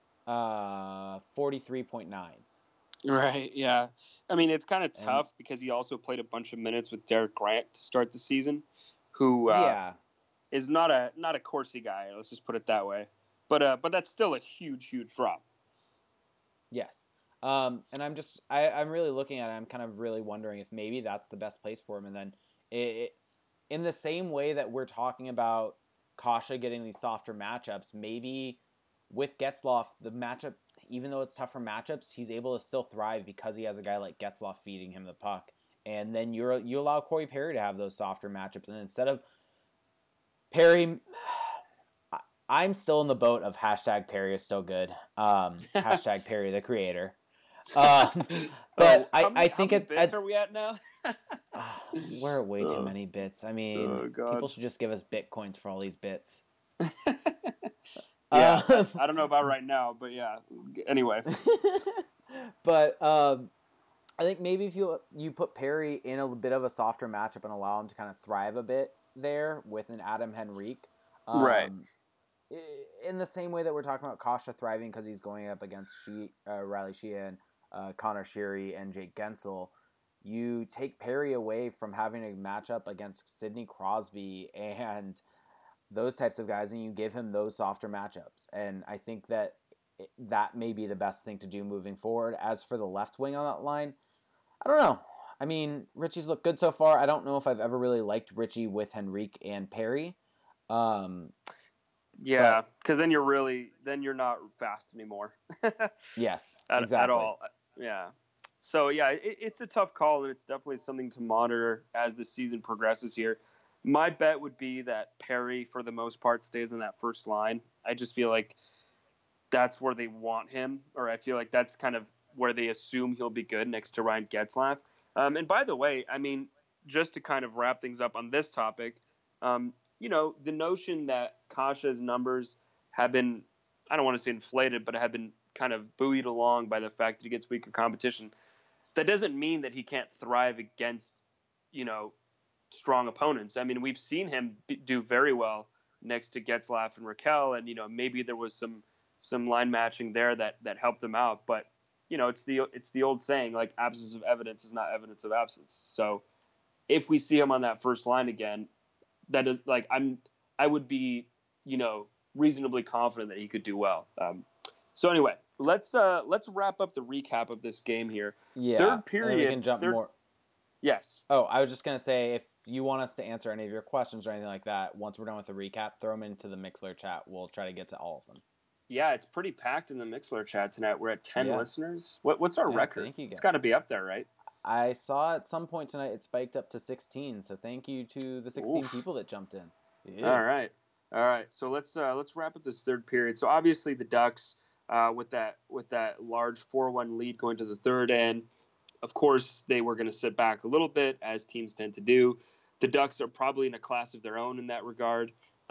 43.9. Right. Yeah. I mean, it's kind of tough because he also played a bunch of minutes with Derek Grant to start the season, who is not a Corsi guy. Let's just put it that way. But that's still a huge drop. Yes. And I'm really looking at it. I'm kind of really wondering if maybe that's the best place for him. And then in the same way that we're talking about Kasha getting these softer matchups, maybe with Getzlaf, the matchup, even though it's tougher matchups, he's able to still thrive because he has a guy like Getzlaf feeding him the puck. And then you allow Corey Perry to have those softer matchups. And instead of Perry, I'm still in the boat of hashtag Perry is still good. Hashtag Perry the creator. But I think how many bits are we at now? We're at way too many bits. I mean, people should just give us bitcoins for all these bits. Yeah, I don't know about right now, but yeah. Anyway, but I think maybe if you put Perry in a bit of a softer matchup and allow him to kind of thrive a bit there with an Adam Henrique, right. In the same way that we're talking about Kasha thriving because he's going up against Riley Sheehan, Connor Sheary, and Jake Gensel, you take Perry away from having to match up against Sidney Crosby and those types of guys, and you give him those softer matchups. And I think that may be the best thing to do moving forward. As for the left wing on that line, I don't know. I mean, Ritchie's looked good so far. I don't know if I've ever really liked Ritchie with Henrique and Perry. Yeah, because then you're not fast anymore. Yes, exactly. At all. Yeah. So yeah, it's a tough call, and it's definitely something to monitor as the season progresses here. My bet would be that Perry, for the most part, stays on that first line. I just feel like that's where they want him, or I feel like that's kind of where they assume he'll be good next to Ryan Getzlaf. And by the way, I mean, just to kind of wrap things up on this topic, the notion that Kasha's numbers have been, I don't want to say inflated, but have been kind of buoyed along by the fact that he gets weaker competition. That doesn't mean that he can't thrive against, strong opponents. I mean, we've seen him do very well next to Getzlaff and Raquel, and maybe there was some line matching there that helped him out. But it's the old saying, like, absence of evidence is not evidence of absence. So if we see him on that first line again, that is like I would be reasonably confident that he could do well. So anyway, let's wrap up the recap of this game here. Yeah, third period. We can jump more. Yes. Oh, I was just gonna say, if you want us to answer any of your questions or anything like that, once we're done with the recap, throw them into the Mixler chat. We'll try to get to all of them. Yeah, it's pretty packed in the Mixler chat tonight. We're at 10 listeners. What's our record? It's got to be up there, right? I saw at some point tonight it spiked up to 16. So thank you to the 16 people that jumped in. Yeah. All right. So let's wrap up this third period. So obviously the Ducks with that large 4-1 lead going to the third, and of course they were going to sit back a little bit, as teams tend to do. The Ducks are probably in a class of their own in that regard,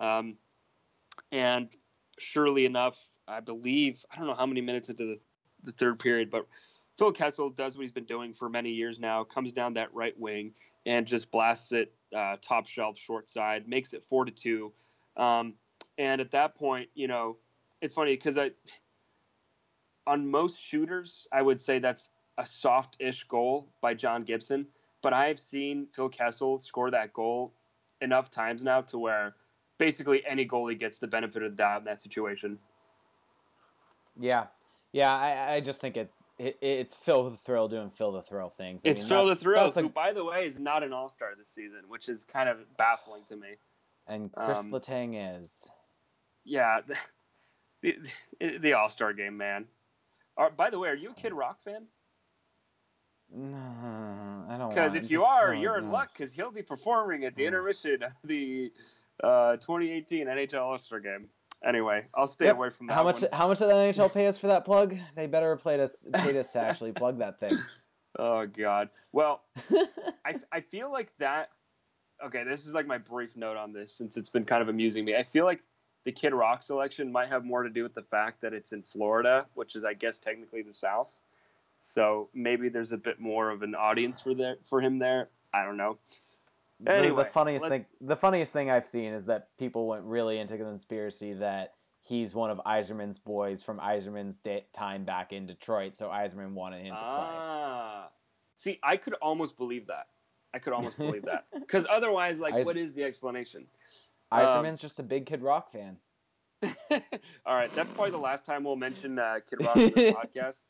and surely enough, I believe, I don't know how many minutes into the third period, but Phil Kessel does what he's been doing for many years now, comes down that right wing and just blasts it top shelf, short side, makes it 4-2. And at that point, it's funny because on most shooters, I would say that's a soft-ish goal by John Gibson, but I've seen Phil Kessel score that goal enough times now to where basically any goalie gets the benefit of the doubt in that situation. Yeah. I just think it's Phil the Thrill doing Phil the Thrill things. It's Phil the Thrill, who, by the way, is not an all-star this season, which is kind of baffling to me. And Chris Letang is. Yeah, the all-star game, man. By the way, are you a Kid Rock fan? No, I don't. Because if you are, you're in luck, because he'll be performing at the intermission of the 2018 NHL All-Star Game. Anyway, I'll stay away from that. How much did the NHL pay us for that plug? They better have paid us to actually plug that thing. Oh God. Well, I feel like that. Okay, this is like my brief note on this, since it's been kind of amusing me. I feel like the Kid Rock selection might have more to do with the fact that it's in Florida, which is, I guess, technically the South. So maybe there's a bit more of an audience for him there. I don't know. Anyway, the funniest thing I've seen is that people went really into the conspiracy that he's one of Yzerman's boys from Yzerman's time back in Detroit, so Yzerman wanted him to play. See, I could almost believe that. Because otherwise, what is the explanation? Yzerman's just a big Kid Rock fan. All right, that's probably the last time we'll mention Kid Rock in the podcast.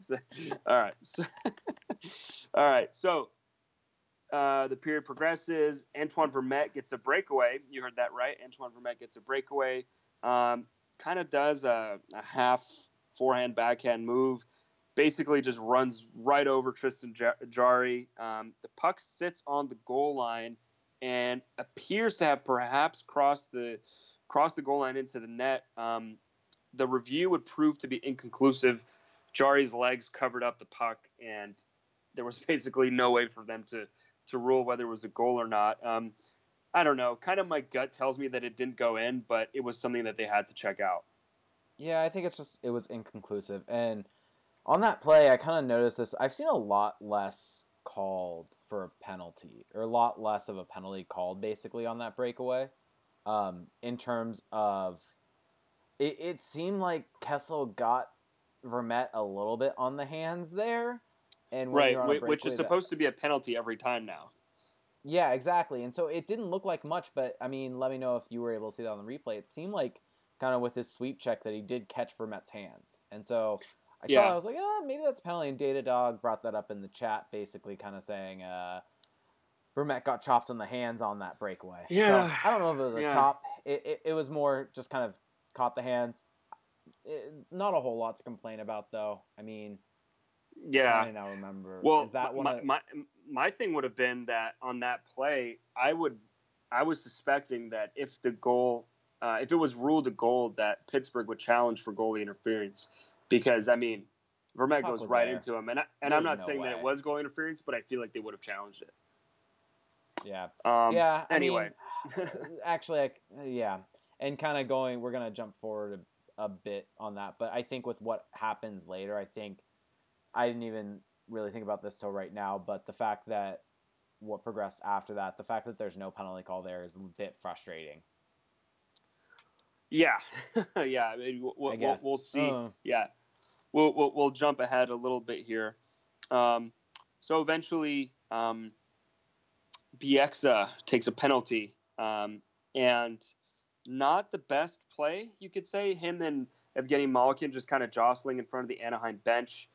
All right, so the period progresses. Antoine Vermette gets a breakaway. You heard that right. Antoine Vermette gets a breakaway. Kind of does a half forehand backhand move. Basically just runs right over Tristan Jarry. The puck sits on the goal line and appears to have perhaps crossed the goal line into the net. The review would prove to be inconclusive. Jarry's legs covered up the puck, and there was basically no way for them to rule whether it was a goal or not. I don't know. Kind of my gut tells me that it didn't go in, but it was something that they had to check out. Yeah, I think it was inconclusive. And on that play, I kind of noticed this. I've seen a lot less called for a penalty, or a lot less of a penalty called basically on that breakaway. In terms of, it seemed like Kessel got Vermette a little bit on the hands there. And right, which is supposed to be a penalty every time now. Yeah, exactly. And so it didn't look like much, but, I mean, let me know if you were able to see that on the replay. It seemed like, kind of with his sweep check, that he did catch Vermette's hands. And so I was like, maybe that's a penalty. And Datadog brought that up in the chat, basically kind of saying Vermette got chopped on the hands on that breakaway. Yeah. So I don't know if it was a chop. It was more just kind of caught the hands. Not a whole lot to complain about, though. I mean... Yeah, I now remember. Well, is that my thing would have been that on that play, I was suspecting that if the goal, if it was ruled a goal, that Pittsburgh would challenge for goalie interference, because I mean, Vermette goes right into him, and I'm not saying that it was goal interference, but I feel like they would have challenged it. Yeah. Anyway, actually, and kind of going, we're gonna jump forward a bit on that. But I think with what happens later, I think I didn't even really think about this till right now. But the fact that what progressed after that, the fact that there's no penalty call there is a bit frustrating. Yeah, yeah. I mean, we'll see. Yeah, we'll jump ahead a little bit here. So eventually, Bieksa takes a penalty, and not the best play, you could say. Him and Evgeny Malkin just kind of jostling in front of the Anaheim bench.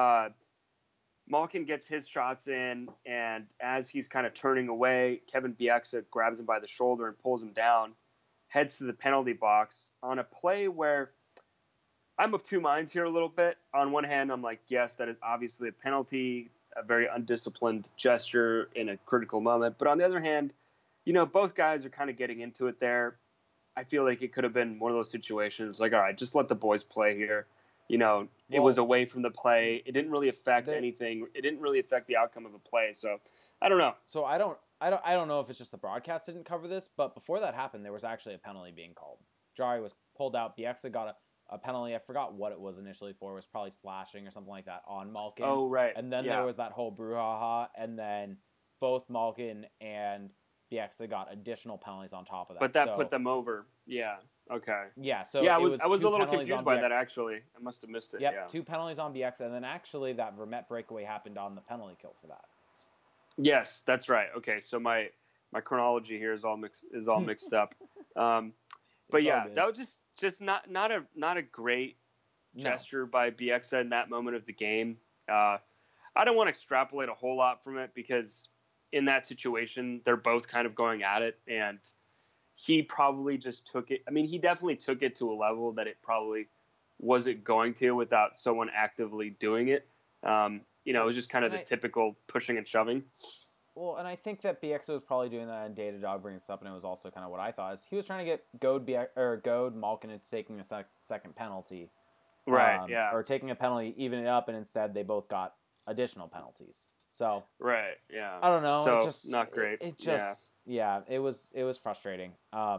Malkin gets his shots in, and as he's kind of turning away, Kevin Bieksa grabs him by the shoulder and pulls him down, heads to the penalty box on a play where I'm of two minds here a little bit. On one hand, I'm like, yes, that is obviously a penalty, a very undisciplined gesture in a critical moment. But on the other hand, both guys are kind of getting into it there. I feel like it could have been one of those situations like, all right, just let the boys play here. It was away from the play. It didn't really affect anything. It didn't really affect the outcome of a play. So I don't know. So I don't know if it's just the broadcast didn't cover this, but before that happened, there was actually a penalty being called. Jarry was pulled out. Bieksa got a penalty. I forgot what it was initially for. It was probably slashing or something like that on Malkin. Oh, right. And then there was that whole brouhaha, and then both Malkin and Bieksa got additional penalties on top of that. But that put them over. Yeah. Okay. Yeah. So I was a little confused by that, actually. I must have missed it. Yep, yeah. 2 penalties on Bieksa, and then actually that Vermette breakaway happened on the penalty kill for that. Yes, that's right. Okay, so my chronology here is all mixed up. But yeah, that was just not a great gesture by Bieksa in that moment of the game. I don't want to extrapolate a whole lot from it because in that situation they're both kind of going at it, and he probably just took it. I mean, he definitely took it to a level that it probably wasn't going to without someone actively doing it. It was just kind of the typical pushing and shoving. Well, and I think that Bieksa was probably doing that, and Datadog brings this up, and it was also kind of what I thought is he was trying to get goad Malkin into taking a second penalty, right? Yeah, or taking a penalty, even it up, and instead they both got additional penalties. So right, yeah. I don't know. So it just not great. It just it was frustrating. I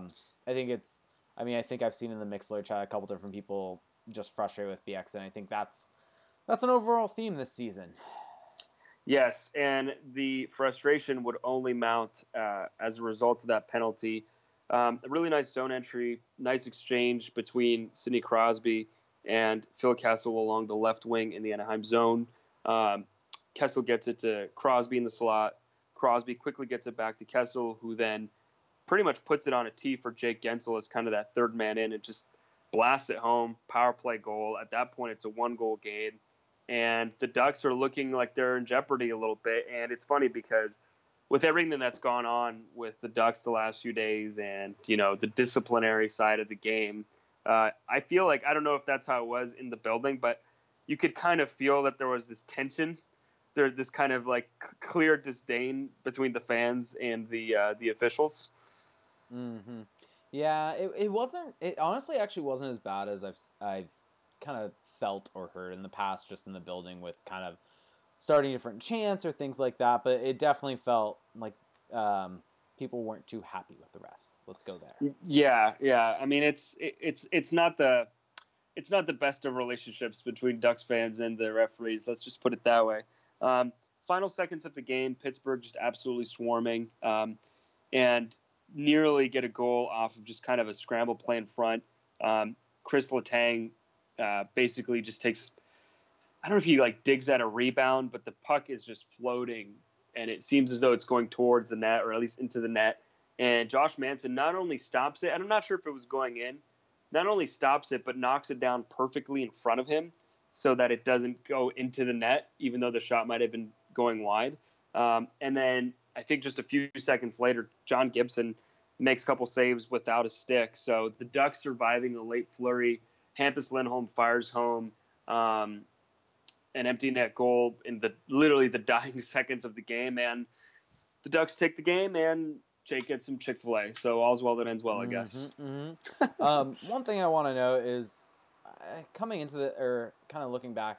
think I've seen in the Mixler chat a couple different people just frustrated with Bieksa, and I think that's an overall theme this season. Yes, and the frustration would only mount as a result of that penalty. A really nice zone entry, nice exchange between Sidney Crosby and Phil Kessel along the left wing in the Anaheim zone. Kessel gets it to Crosby in the slot. Crosby quickly gets it back to Kessel, who then pretty much puts it on a tee for Jake Gensel as kind of that third man in and just blasts it home. Power play goal. At that point, it's a 1-goal game. And the Ducks are looking like they're in jeopardy a little bit. And it's funny because with everything that's gone on with the Ducks the last few days and, the disciplinary side of the game, I feel like, I don't know if that's how it was in the building, but you could kind of feel that there was this tension. There's this kind of like clear disdain between the fans and the officials. Mm-hmm. Yeah, it wasn't. It honestly actually wasn't as bad as I've kind of felt or heard in the past, just in the building with kind of starting different chants or things like that. But it definitely felt like people weren't too happy with the refs. Let's go there. Yeah. I mean, it's not the best of relationships between Ducks fans and the referees. Let's just put it that way. Final seconds of the game, Pittsburgh just absolutely swarming, and nearly get a goal off of just kind of a scramble play in front. Chris Letang basically just takes, I don't know if he digs at a rebound, but the puck is just floating, and it seems as though it's going towards the net, or at least into the net. And Josh Manson not only stops it, and I'm not sure if it was going in, not only stops it, but knocks it down perfectly in front of him so that it doesn't go into the net, even though the shot might have been going wide. And then I think just a few seconds later, John Gibson makes a couple saves without a stick. So the Ducks surviving a late flurry. Hampus Lindholm fires home an empty net goal in literally the dying seconds of the game. And the Ducks take the game, and Jake gets some Chick-fil-A. So all's well that ends well, I guess. Mm-hmm. One thing I want to know is coming into kind of looking back,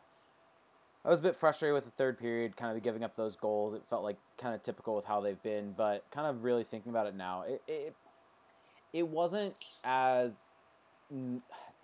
I was a bit frustrated with the third period, kind of giving up those goals. It felt like kind of typical with how they've been, but kind of really thinking about it now, it wasn't as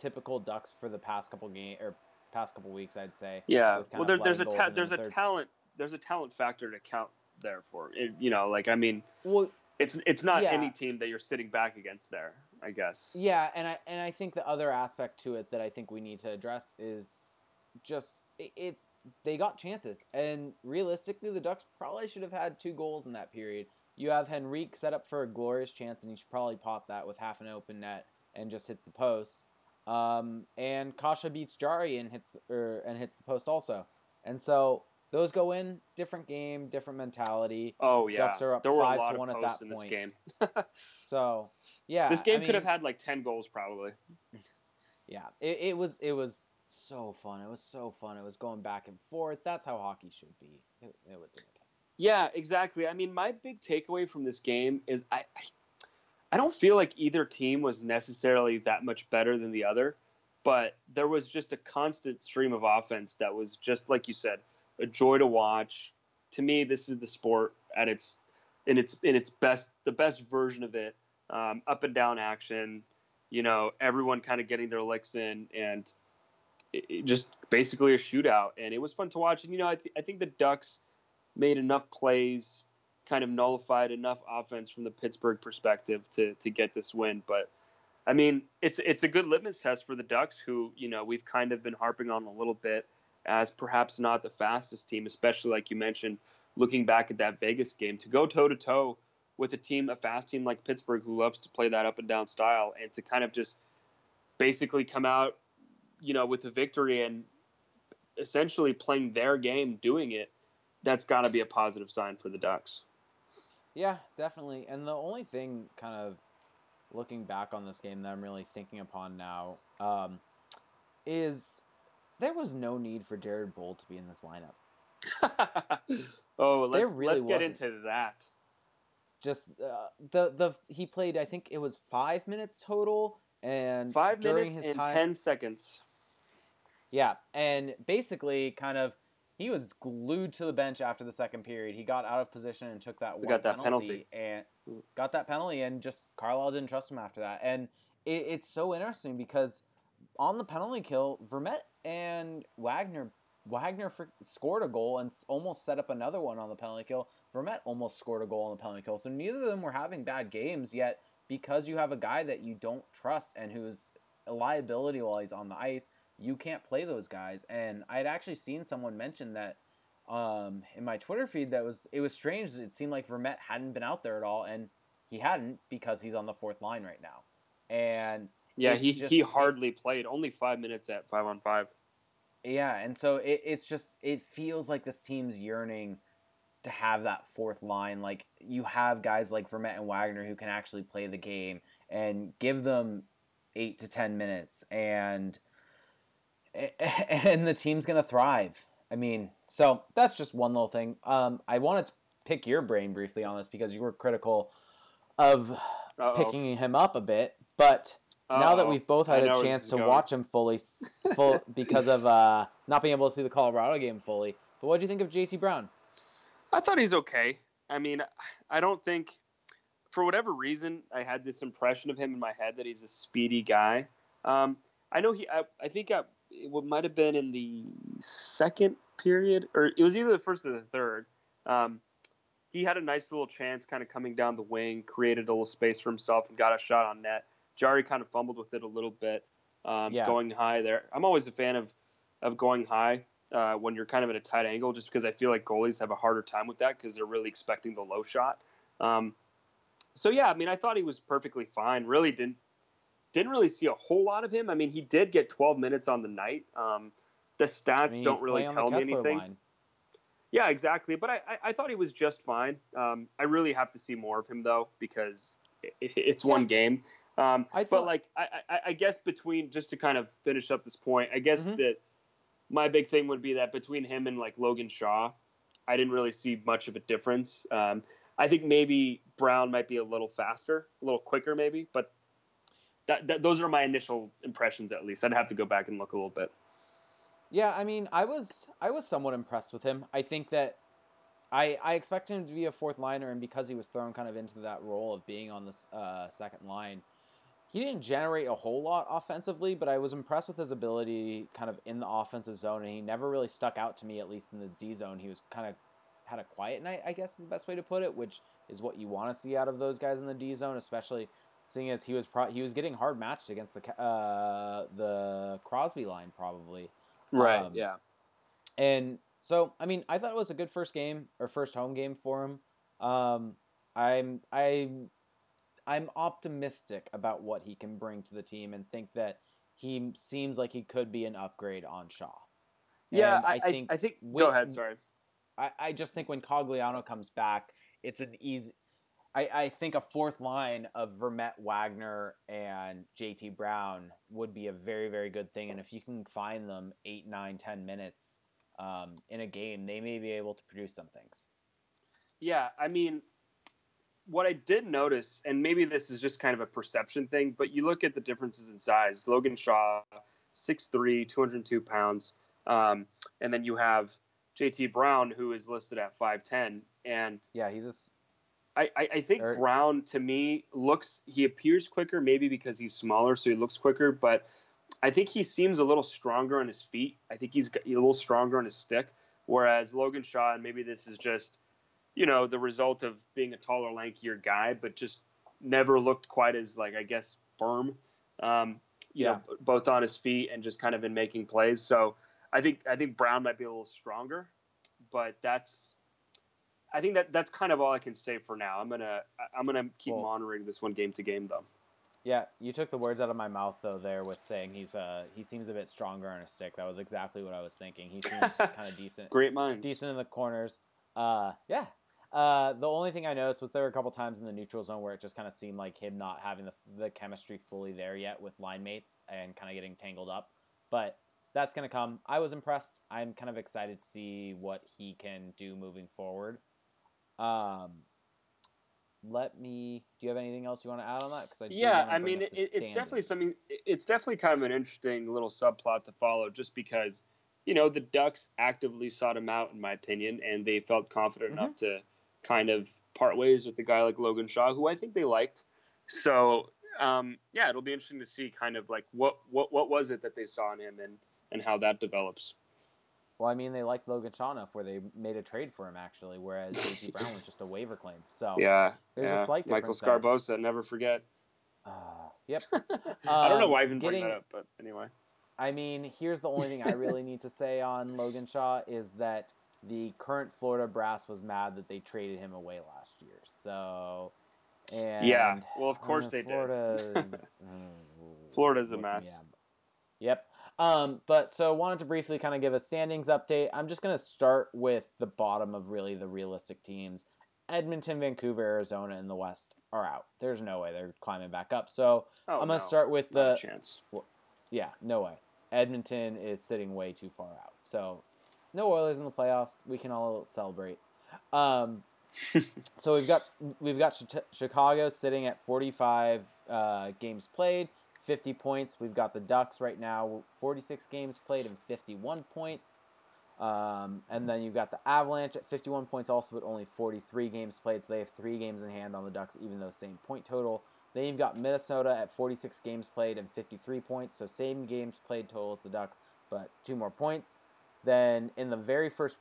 typical Ducks for the past couple weeks, I'd say. Yeah. With Well, kind of there's letting goals in there's the a third. talent factor to count there for it, you know. Like I mean, Well, it's not yeah, any team that you're sitting back against there, I guess. yeah, and I think the other aspect to it that I think we need to address is just it they got chances, and realistically, the Ducks probably should have had 2 goals in that period. You have Henrique set up for a glorious chance, and he should probably pop that with half an open net and just hit the post. And Kasha beats Jari and hits the post also. And so those go in, different game, different mentality. Oh yeah, Ducks are up there were a lot of 5-1 at posts that in this point. game. So yeah, This game I could have mean, had like 10 goals probably. yeah, it was so fun. It was so fun. It was going back and forth. That's how hockey should be. It was entertaining. Yeah, exactly. I mean, my big takeaway from this game is I don't feel like either team was necessarily that much better than the other, but there was just a constant stream of offense that was just like you said, a joy to watch. To me, this is the sport at its best, the best version of it. Up and down action, you know, everyone kind of getting their licks in, and it just basically a shootout. And it was fun to watch. And you know, I think the Ducks made enough plays, kind of nullified enough offense from the Pittsburgh perspective to get this win. But I mean, it's a good litmus test for the Ducks, who, you know, we've kind of been harping on a little bit as perhaps not the fastest team, especially like you mentioned, looking back at that Vegas game, to go toe to toe with a fast team like Pittsburgh, who loves to play that up and down style, and to kind of just basically come out, you know, with a victory and essentially playing their game, doing it. That's got to be a positive sign for the Ducks. Yeah, definitely. And the only thing kind of looking back on this game that I'm really thinking upon now is there was no need for Jared Bull to be in this lineup. Let's get into that. Just he played, I think it was 5 minutes total, and 5 during minutes his and time, 10 seconds. Yeah, and basically kind of he was glued to the bench after the second period. He got out of position and took that penalty and just Carlisle didn't trust him after that. And it's so interesting because on the penalty kill, Vermette and Wagner scored a goal and almost set up another one on the penalty kill. Vermette almost scored a goal on the penalty kill. So neither of them were having bad games, yet because you have a guy that you don't trust and who's a liability while he's on the ice, you can't play those guys. And I had actually seen someone mention that in my Twitter feed it was strange. It seemed like Vermette hadn't been out there at all, and he hadn't because he's on the fourth line right now. And yeah, he hardly played, only 5 minutes at 5-on-5. Yeah, and so it feels like this team's yearning to have that fourth line. Like, you have guys like Vermette and Wagner who can actually play the game and give them 8 to 10 minutes, and the team's going to thrive. I mean, so that's just one little thing. I wanted to pick your brain briefly on this because you were critical of picking him up a bit, but now that we've both had a chance to watch him full because of not being able to see the Colorado game fully, but what do you think of JT Brown? I thought he's okay. I mean, I don't think, for whatever reason, I had this impression of him in my head that he's a speedy guy. I know I think it might have been in the second period, or it was either the first or the third. He had a nice little chance kind of coming down the wing, created a little space for himself, and got a shot on net. Jari kind of fumbled with it a little bit, going high there. I'm always a fan of going high when you're kind of at a tight angle, just because I feel like goalies have a harder time with that because they're really expecting the low shot. So, yeah, I mean, I thought he was perfectly fine. Really didn't really see a whole lot of him. I mean, he did get 12 minutes on the night. The stats don't really tell me anything. Line. Yeah, exactly. But I thought he was just fine. I really have to see more of him, though, because it's one game. But like, I guess just to kind of finish up this point, I guess that my big thing would be that between him and like Logan Shaw, I didn't really see much of a difference. I think maybe Brown might be a little faster, a little quicker maybe, but those are my initial impressions, at least. I'd have to go back and look a little bit. Yeah, I mean, I was somewhat impressed with him. I think that I expected him to be a fourth liner, and because he was thrown kind of into that role of being on the second line, he didn't generate a whole lot offensively, but I was impressed with his ability kind of in the offensive zone, and he never really stuck out to me, at least in the D zone. He was kind of had a quiet night, I guess is the best way to put it, which is what you want to see out of those guys in the D zone, especially seeing as he was getting hard matched against the Crosby line probably. Right. Yeah. And so, I mean, I thought it was a good first home game for him. I'm optimistic about what he can bring to the team and think that he seems like he could be an upgrade on Shaw. Yeah, I think. Go ahead. Sorry. I just think when Cogliano comes back, it's an easy. I think a fourth line of Vermette, Wagner, and JT Brown would be a very, very good thing. And if you can find them 8, 9, 10 minutes in a game, they may be able to produce some things. Yeah, I mean, what I did notice, and maybe this is just kind of a perception thing, but you look at the differences in size. Logan Shaw, 6'3", 202 pounds. And then you have JT Brown, who is listed at 5'10". And yeah, he's I think Brown, to me, he appears quicker, maybe because he's smaller, so he looks quicker, but I think he seems a little stronger on his feet. I think he's a little stronger on his stick, whereas Logan Shaw, and maybe this is just, the result of being a taller, lankier guy, but just never looked quite as, I guess, firm, both on his feet and just kind of in making plays. So I think Brown might be a little stronger, but that's kind of all I can say for now. I'm gonna keep monitoring this one game to game, though. Yeah, you took the words out of my mouth though there with saying he seems a bit stronger on a stick. That was exactly what I was thinking. He seems kind of decent. Great minds. Decent in the corners. Yeah. The only thing I noticed was there were a couple times in the neutral zone where it just kind of seemed like him not having the chemistry fully there yet with line mates and kind of getting tangled up. But that's going to come. I was impressed. I'm kind of excited to see what he can do moving forward. Do you have anything else you want to add on that? It's definitely something. It's definitely kind of an interesting little subplot to follow, just because, the Ducks actively sought him out, in my opinion, and they felt confident enough to kind of part ways with a guy like Logan Shaw, who I think they liked. So, it'll be interesting to see kind of what was it that they saw in him and how that develops. Well, I mean, they liked Logan Shaw enough where they made a trade for him, actually, whereas JT Brown was just a waiver claim. So there's a slight difference. Michael Scarbosa, never forget. Yep. I don't know why I even bring that up, but anyway. I mean, here's the only thing I really need to say on Logan Shaw is that the current Florida brass was mad that they traded him away last year. So, and well, of course they did. Florida's a mess. Yep. But so wanted to briefly kind of give a standings update. I'm just going to start with the bottom of really the realistic teams. Edmonton, Vancouver, Arizona in the West are out. There's no way they're climbing back up. So I'm going to start with not a chance. Well, yeah, no way. Edmonton is sitting way too far out. So no Oilers in the playoffs. We can all celebrate. So we've got Chicago sitting at 45 games played. 50 points. We've got the Ducks right now, 46 games played and 51 points. And then you've got the Avalanche at 51 points also, but only 43 games played. So they have 3 games in hand on the Ducks, even though same point total. Then you've got Minnesota at 46 games played and 53 points. So same games played total as the Ducks, but 2 more points. Then in the very first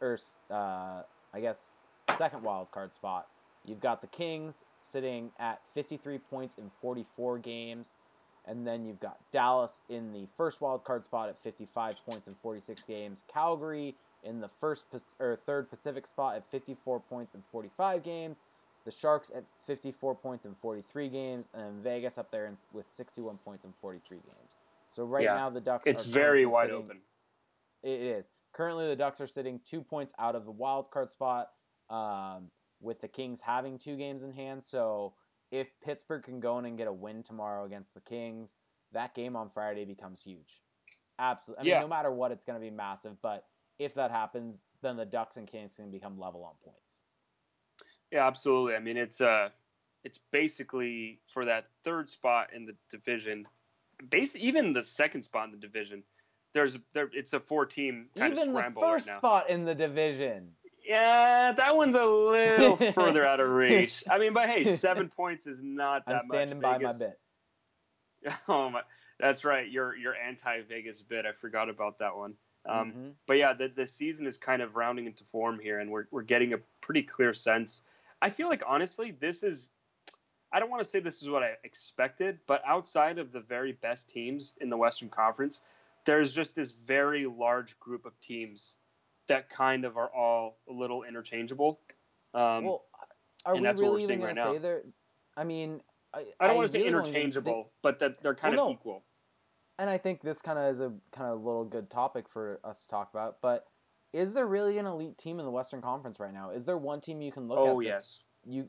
second wild card spot, you've got the Kings sitting at 53 points in 44 games. And then you've got Dallas in the first wild card spot at 55 points in 46 games. Calgary in the third Pacific spot at 54 points in 45 games. The Sharks at 54 points in 43 games. And then Vegas up there with 61 points in 43 games. So now the Ducks it's very wide open. It is. Currently the Ducks are sitting 2 points out of the wild card spot with the Kings having 2 games in hand. So if Pittsburgh can go in and get a win tomorrow against the Kings, that game on Friday becomes huge. Absolutely. I mean, no matter what, it's going to be massive. But if that happens, then the Ducks and Kings can become level on points. Yeah, absolutely. I mean, it's basically for that third spot in the division, even the second spot in the division. It's a 4-team kind of scramble right now. Even the first spot in the division. Yeah, that one's a little further out of reach. I mean, but hey, 7 points is not that much. I'm standing by my bit. Oh my, that's right. Your anti-Vegas bid. I forgot about that one. Mm-hmm. But yeah, the season is kind of rounding into form here, and we're getting a pretty clear sense. I feel like honestly, this is. I don't want to say this is what I expected, but outside of the very best teams in the Western Conference, there's just this very large group of teams that kind of are all a little interchangeable. Um, Well, are and we that's what we're really even seeing going right to say now. they're? I mean, I don't I want to say really don't even think. interchangeable, but that they're Well, kind of no, equal. and I think this kind of is a kind of little good topic for us to talk about. But is there really an elite team in the Western Conference right now? Is there one team you can look Oh at that's yes. you?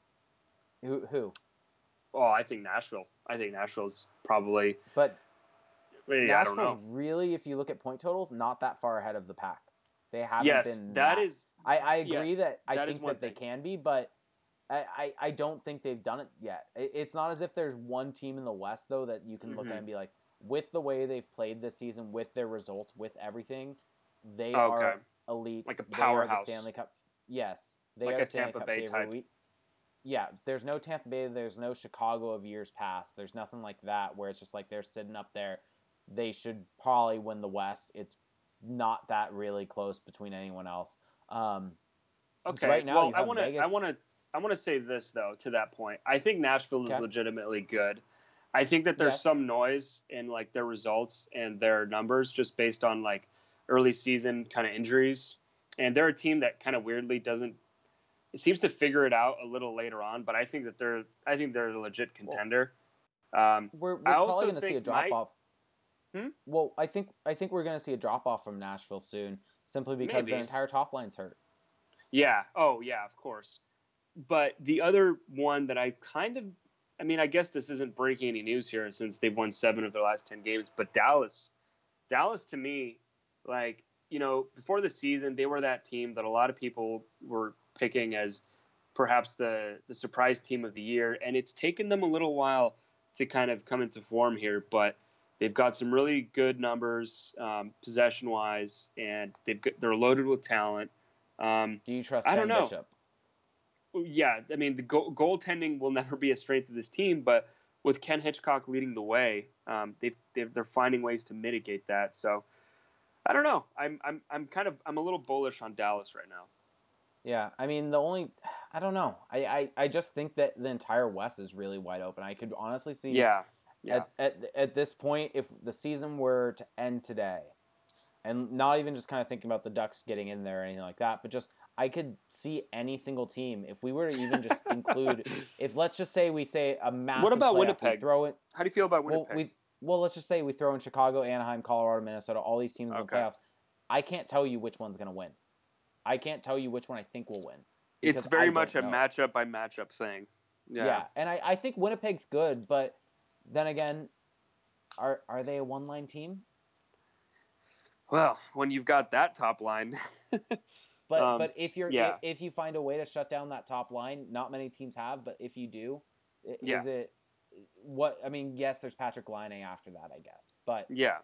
Who? Oh, I think Nashville. I think Nashville's probably. But I don't Nashville's know. really, if you look at point totals, not that far ahead of the pack. They haven't Yes, been that that. is. I agree Yes, that I that is think one that they thing. can be, but I don't think they've done it yet. It's not as if there's one team in the West, though, that you can look at and be like, with the way they've played this season, with their results, with everything, they Okay, are elite. like a They are the powerhouse, Stanley Cup. Yes, they like are a the Stanley Tampa Cup Bay favorite. type. Yeah, there's no Tampa Bay, there's no Chicago of years past. There's nothing like that where it's just like they're sitting up there. They should probably win the West. It's not that really close between anyone else. Okay, Right now well, you have Vegas. I want to say this though. To that point, I think Nashville is Okay. legitimately good. I think that there's Yes. some noise in like their results and their numbers just based on like early season kind of injuries, and they're a team that kind of weirdly doesn't. It seems to figure it out a little later on, but I think they're a legit contender. We're I probably also going to see a think drop off. Hmm? Well, I think we're going to see a drop off from Nashville soon, simply because their Maybe. entire top line's hurt. Yeah. Oh, yeah, of course. But the other one that I kind of, I mean, I guess this isn't breaking any news here since they've won 7 of their last 10 games, but Dallas to me, like, before the season, they were that team that a lot of people were picking as perhaps the surprise team of the year. And it's taken them a little while to kind of come into form here, but they've got some really good numbers possession wise, and they're loaded with talent. Do you trust I don't Ben know. Bishop? Yeah, I mean, the goaltending will never be a strength of this team, but with Ken Hitchcock leading the way, they're finding ways to mitigate that. So I don't know. I'm a little bullish on Dallas right now. Yeah, I mean I don't know. I just think that the entire West is really wide open. I could honestly see Yeah. at this point, if the season were to end today, and not even just kind of thinking about the Ducks getting in there or anything like that, but just I could see any single team if we were to even just include, if let's just say we say a massive What about playoff, Winnipeg? we throw it. How do you feel about Winnipeg? Well, let's just say we throw in Chicago, Anaheim, Colorado, Minnesota, all these teams in the playoffs. I can't tell you which one's going to win. I can't tell you which one I think will win. It's very much a matchup by matchup thing. Yeah, and I think Winnipeg's good, but then again, are they a one-line team? Well, when you've got that top line. But if you find a way to shut down that top line, not many teams have, but if you do, is it what I mean? Yes, there's Patrick Laine after that, I guess, but yeah.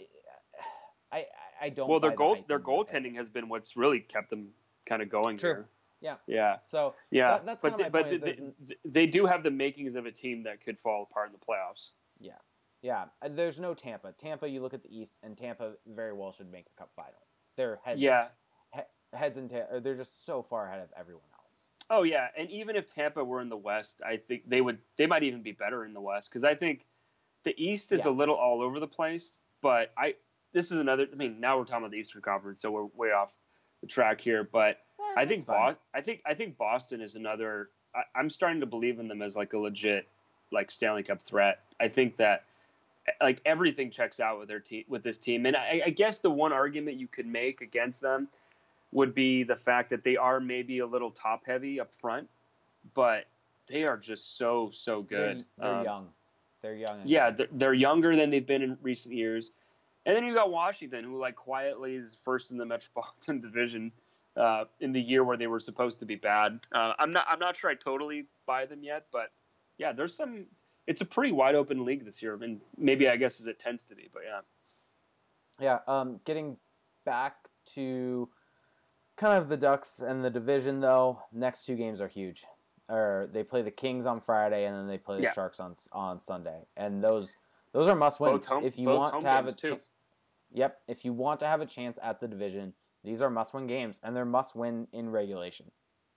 I don't. Well, their goaltending has been what's really kept them kind of going here. Yeah. So that's kind of my point. They do have the makings of a team that could fall apart in the playoffs. Yeah. There's no Tampa. Tampa, you look at the East, and Tampa very well should make the Cup final. They're heads and tails. They're just so far ahead of everyone else. Oh yeah, and even if Tampa were in the West, I think they might even be better in the West because I think the East is a little all over the place. But this is another. I mean, now we're talking about the Eastern Conference, so we're way off the track here. But I think Boston is another. I'm starting to believe in them as like a legit like Stanley Cup threat. I think that like everything checks out with this team, and I guess the one argument you could make against them would be the fact that they are maybe a little top heavy up front, but they are just so good. They're young. They're young. Yeah, they're younger than they've been in recent years. And then you've got Washington, who like quietly is first in the Metropolitan Division in the year where they were supposed to be bad. I'm not sure I totally buy them yet, but yeah, it's a pretty wide open league this year, and maybe I guess as it tends to be, but yeah. Yeah. Getting back to kind of the Ducks and the division, though, next 2 games are huge. or they play the Kings on Friday, and then they play the Yeah. Sharks on Sunday, and those are must wins. If you want to have yep, if you want to have a chance at the division, these are must win games, and they're must win in regulation.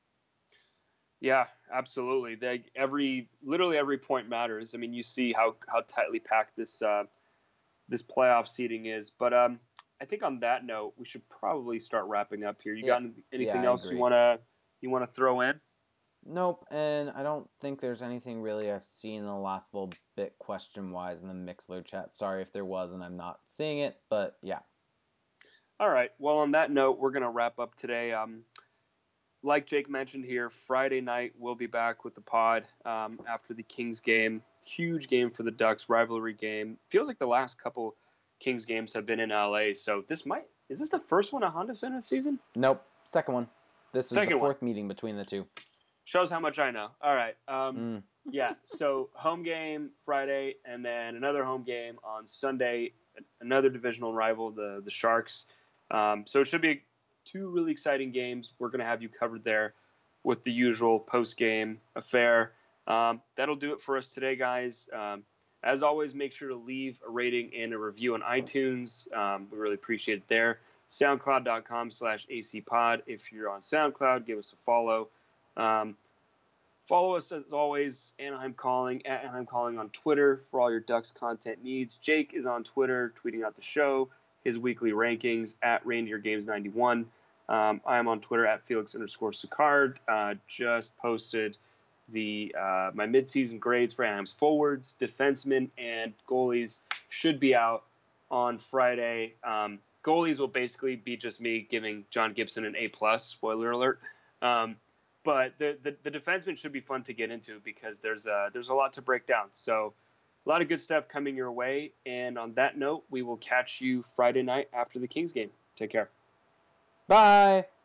Yeah, absolutely. Literally every point matters. I mean, you see how tightly packed this playoff seating is. But I think on that note, we should probably start wrapping up here. You got anything else you wanna throw in? Nope, and I don't think there's anything really I've seen in the last little bit question-wise in the Mixler chat. Sorry if there was and I'm not seeing it, but yeah. All right. Well, on that note, we're going to wrap up today. Like Jake mentioned here, Friday night we'll be back with the pod after the Kings game. Huge game for the Ducks, rivalry game. Feels like the last couple Kings games have been in LA, so is this the first one at Honda Center this season? Nope, second one. This is the fourth meeting between the two. Shows how much I know. All right. Yeah, so home game Friday, and then another home game on Sunday, another divisional rival, the Sharks. So it should be two really exciting games. We're going to have you covered there with the usual post-game affair. That'll do it for us today, guys. As always, make sure to leave a rating and a review on iTunes. We really appreciate it there. SoundCloud.com/ACPod. If you're on SoundCloud, give us a follow. Follow us, as always, Anaheim Calling, at Anaheim Calling on Twitter for all your Ducks content needs. Jake is on Twitter, tweeting out the show, his weekly rankings, at ReindeerGames91. I am on Twitter, at Felix_Sicard. Just posted my midseason grades for Anaheim's forwards, defensemen, and goalies should be out on Friday. Goalies will basically be just me giving John Gibson an A+, spoiler alert. But the defensemen should be fun to get into because there's a lot to break down. So a lot of good stuff coming your way. And on that note, we will catch you Friday night after the Kings game. Take care. Bye.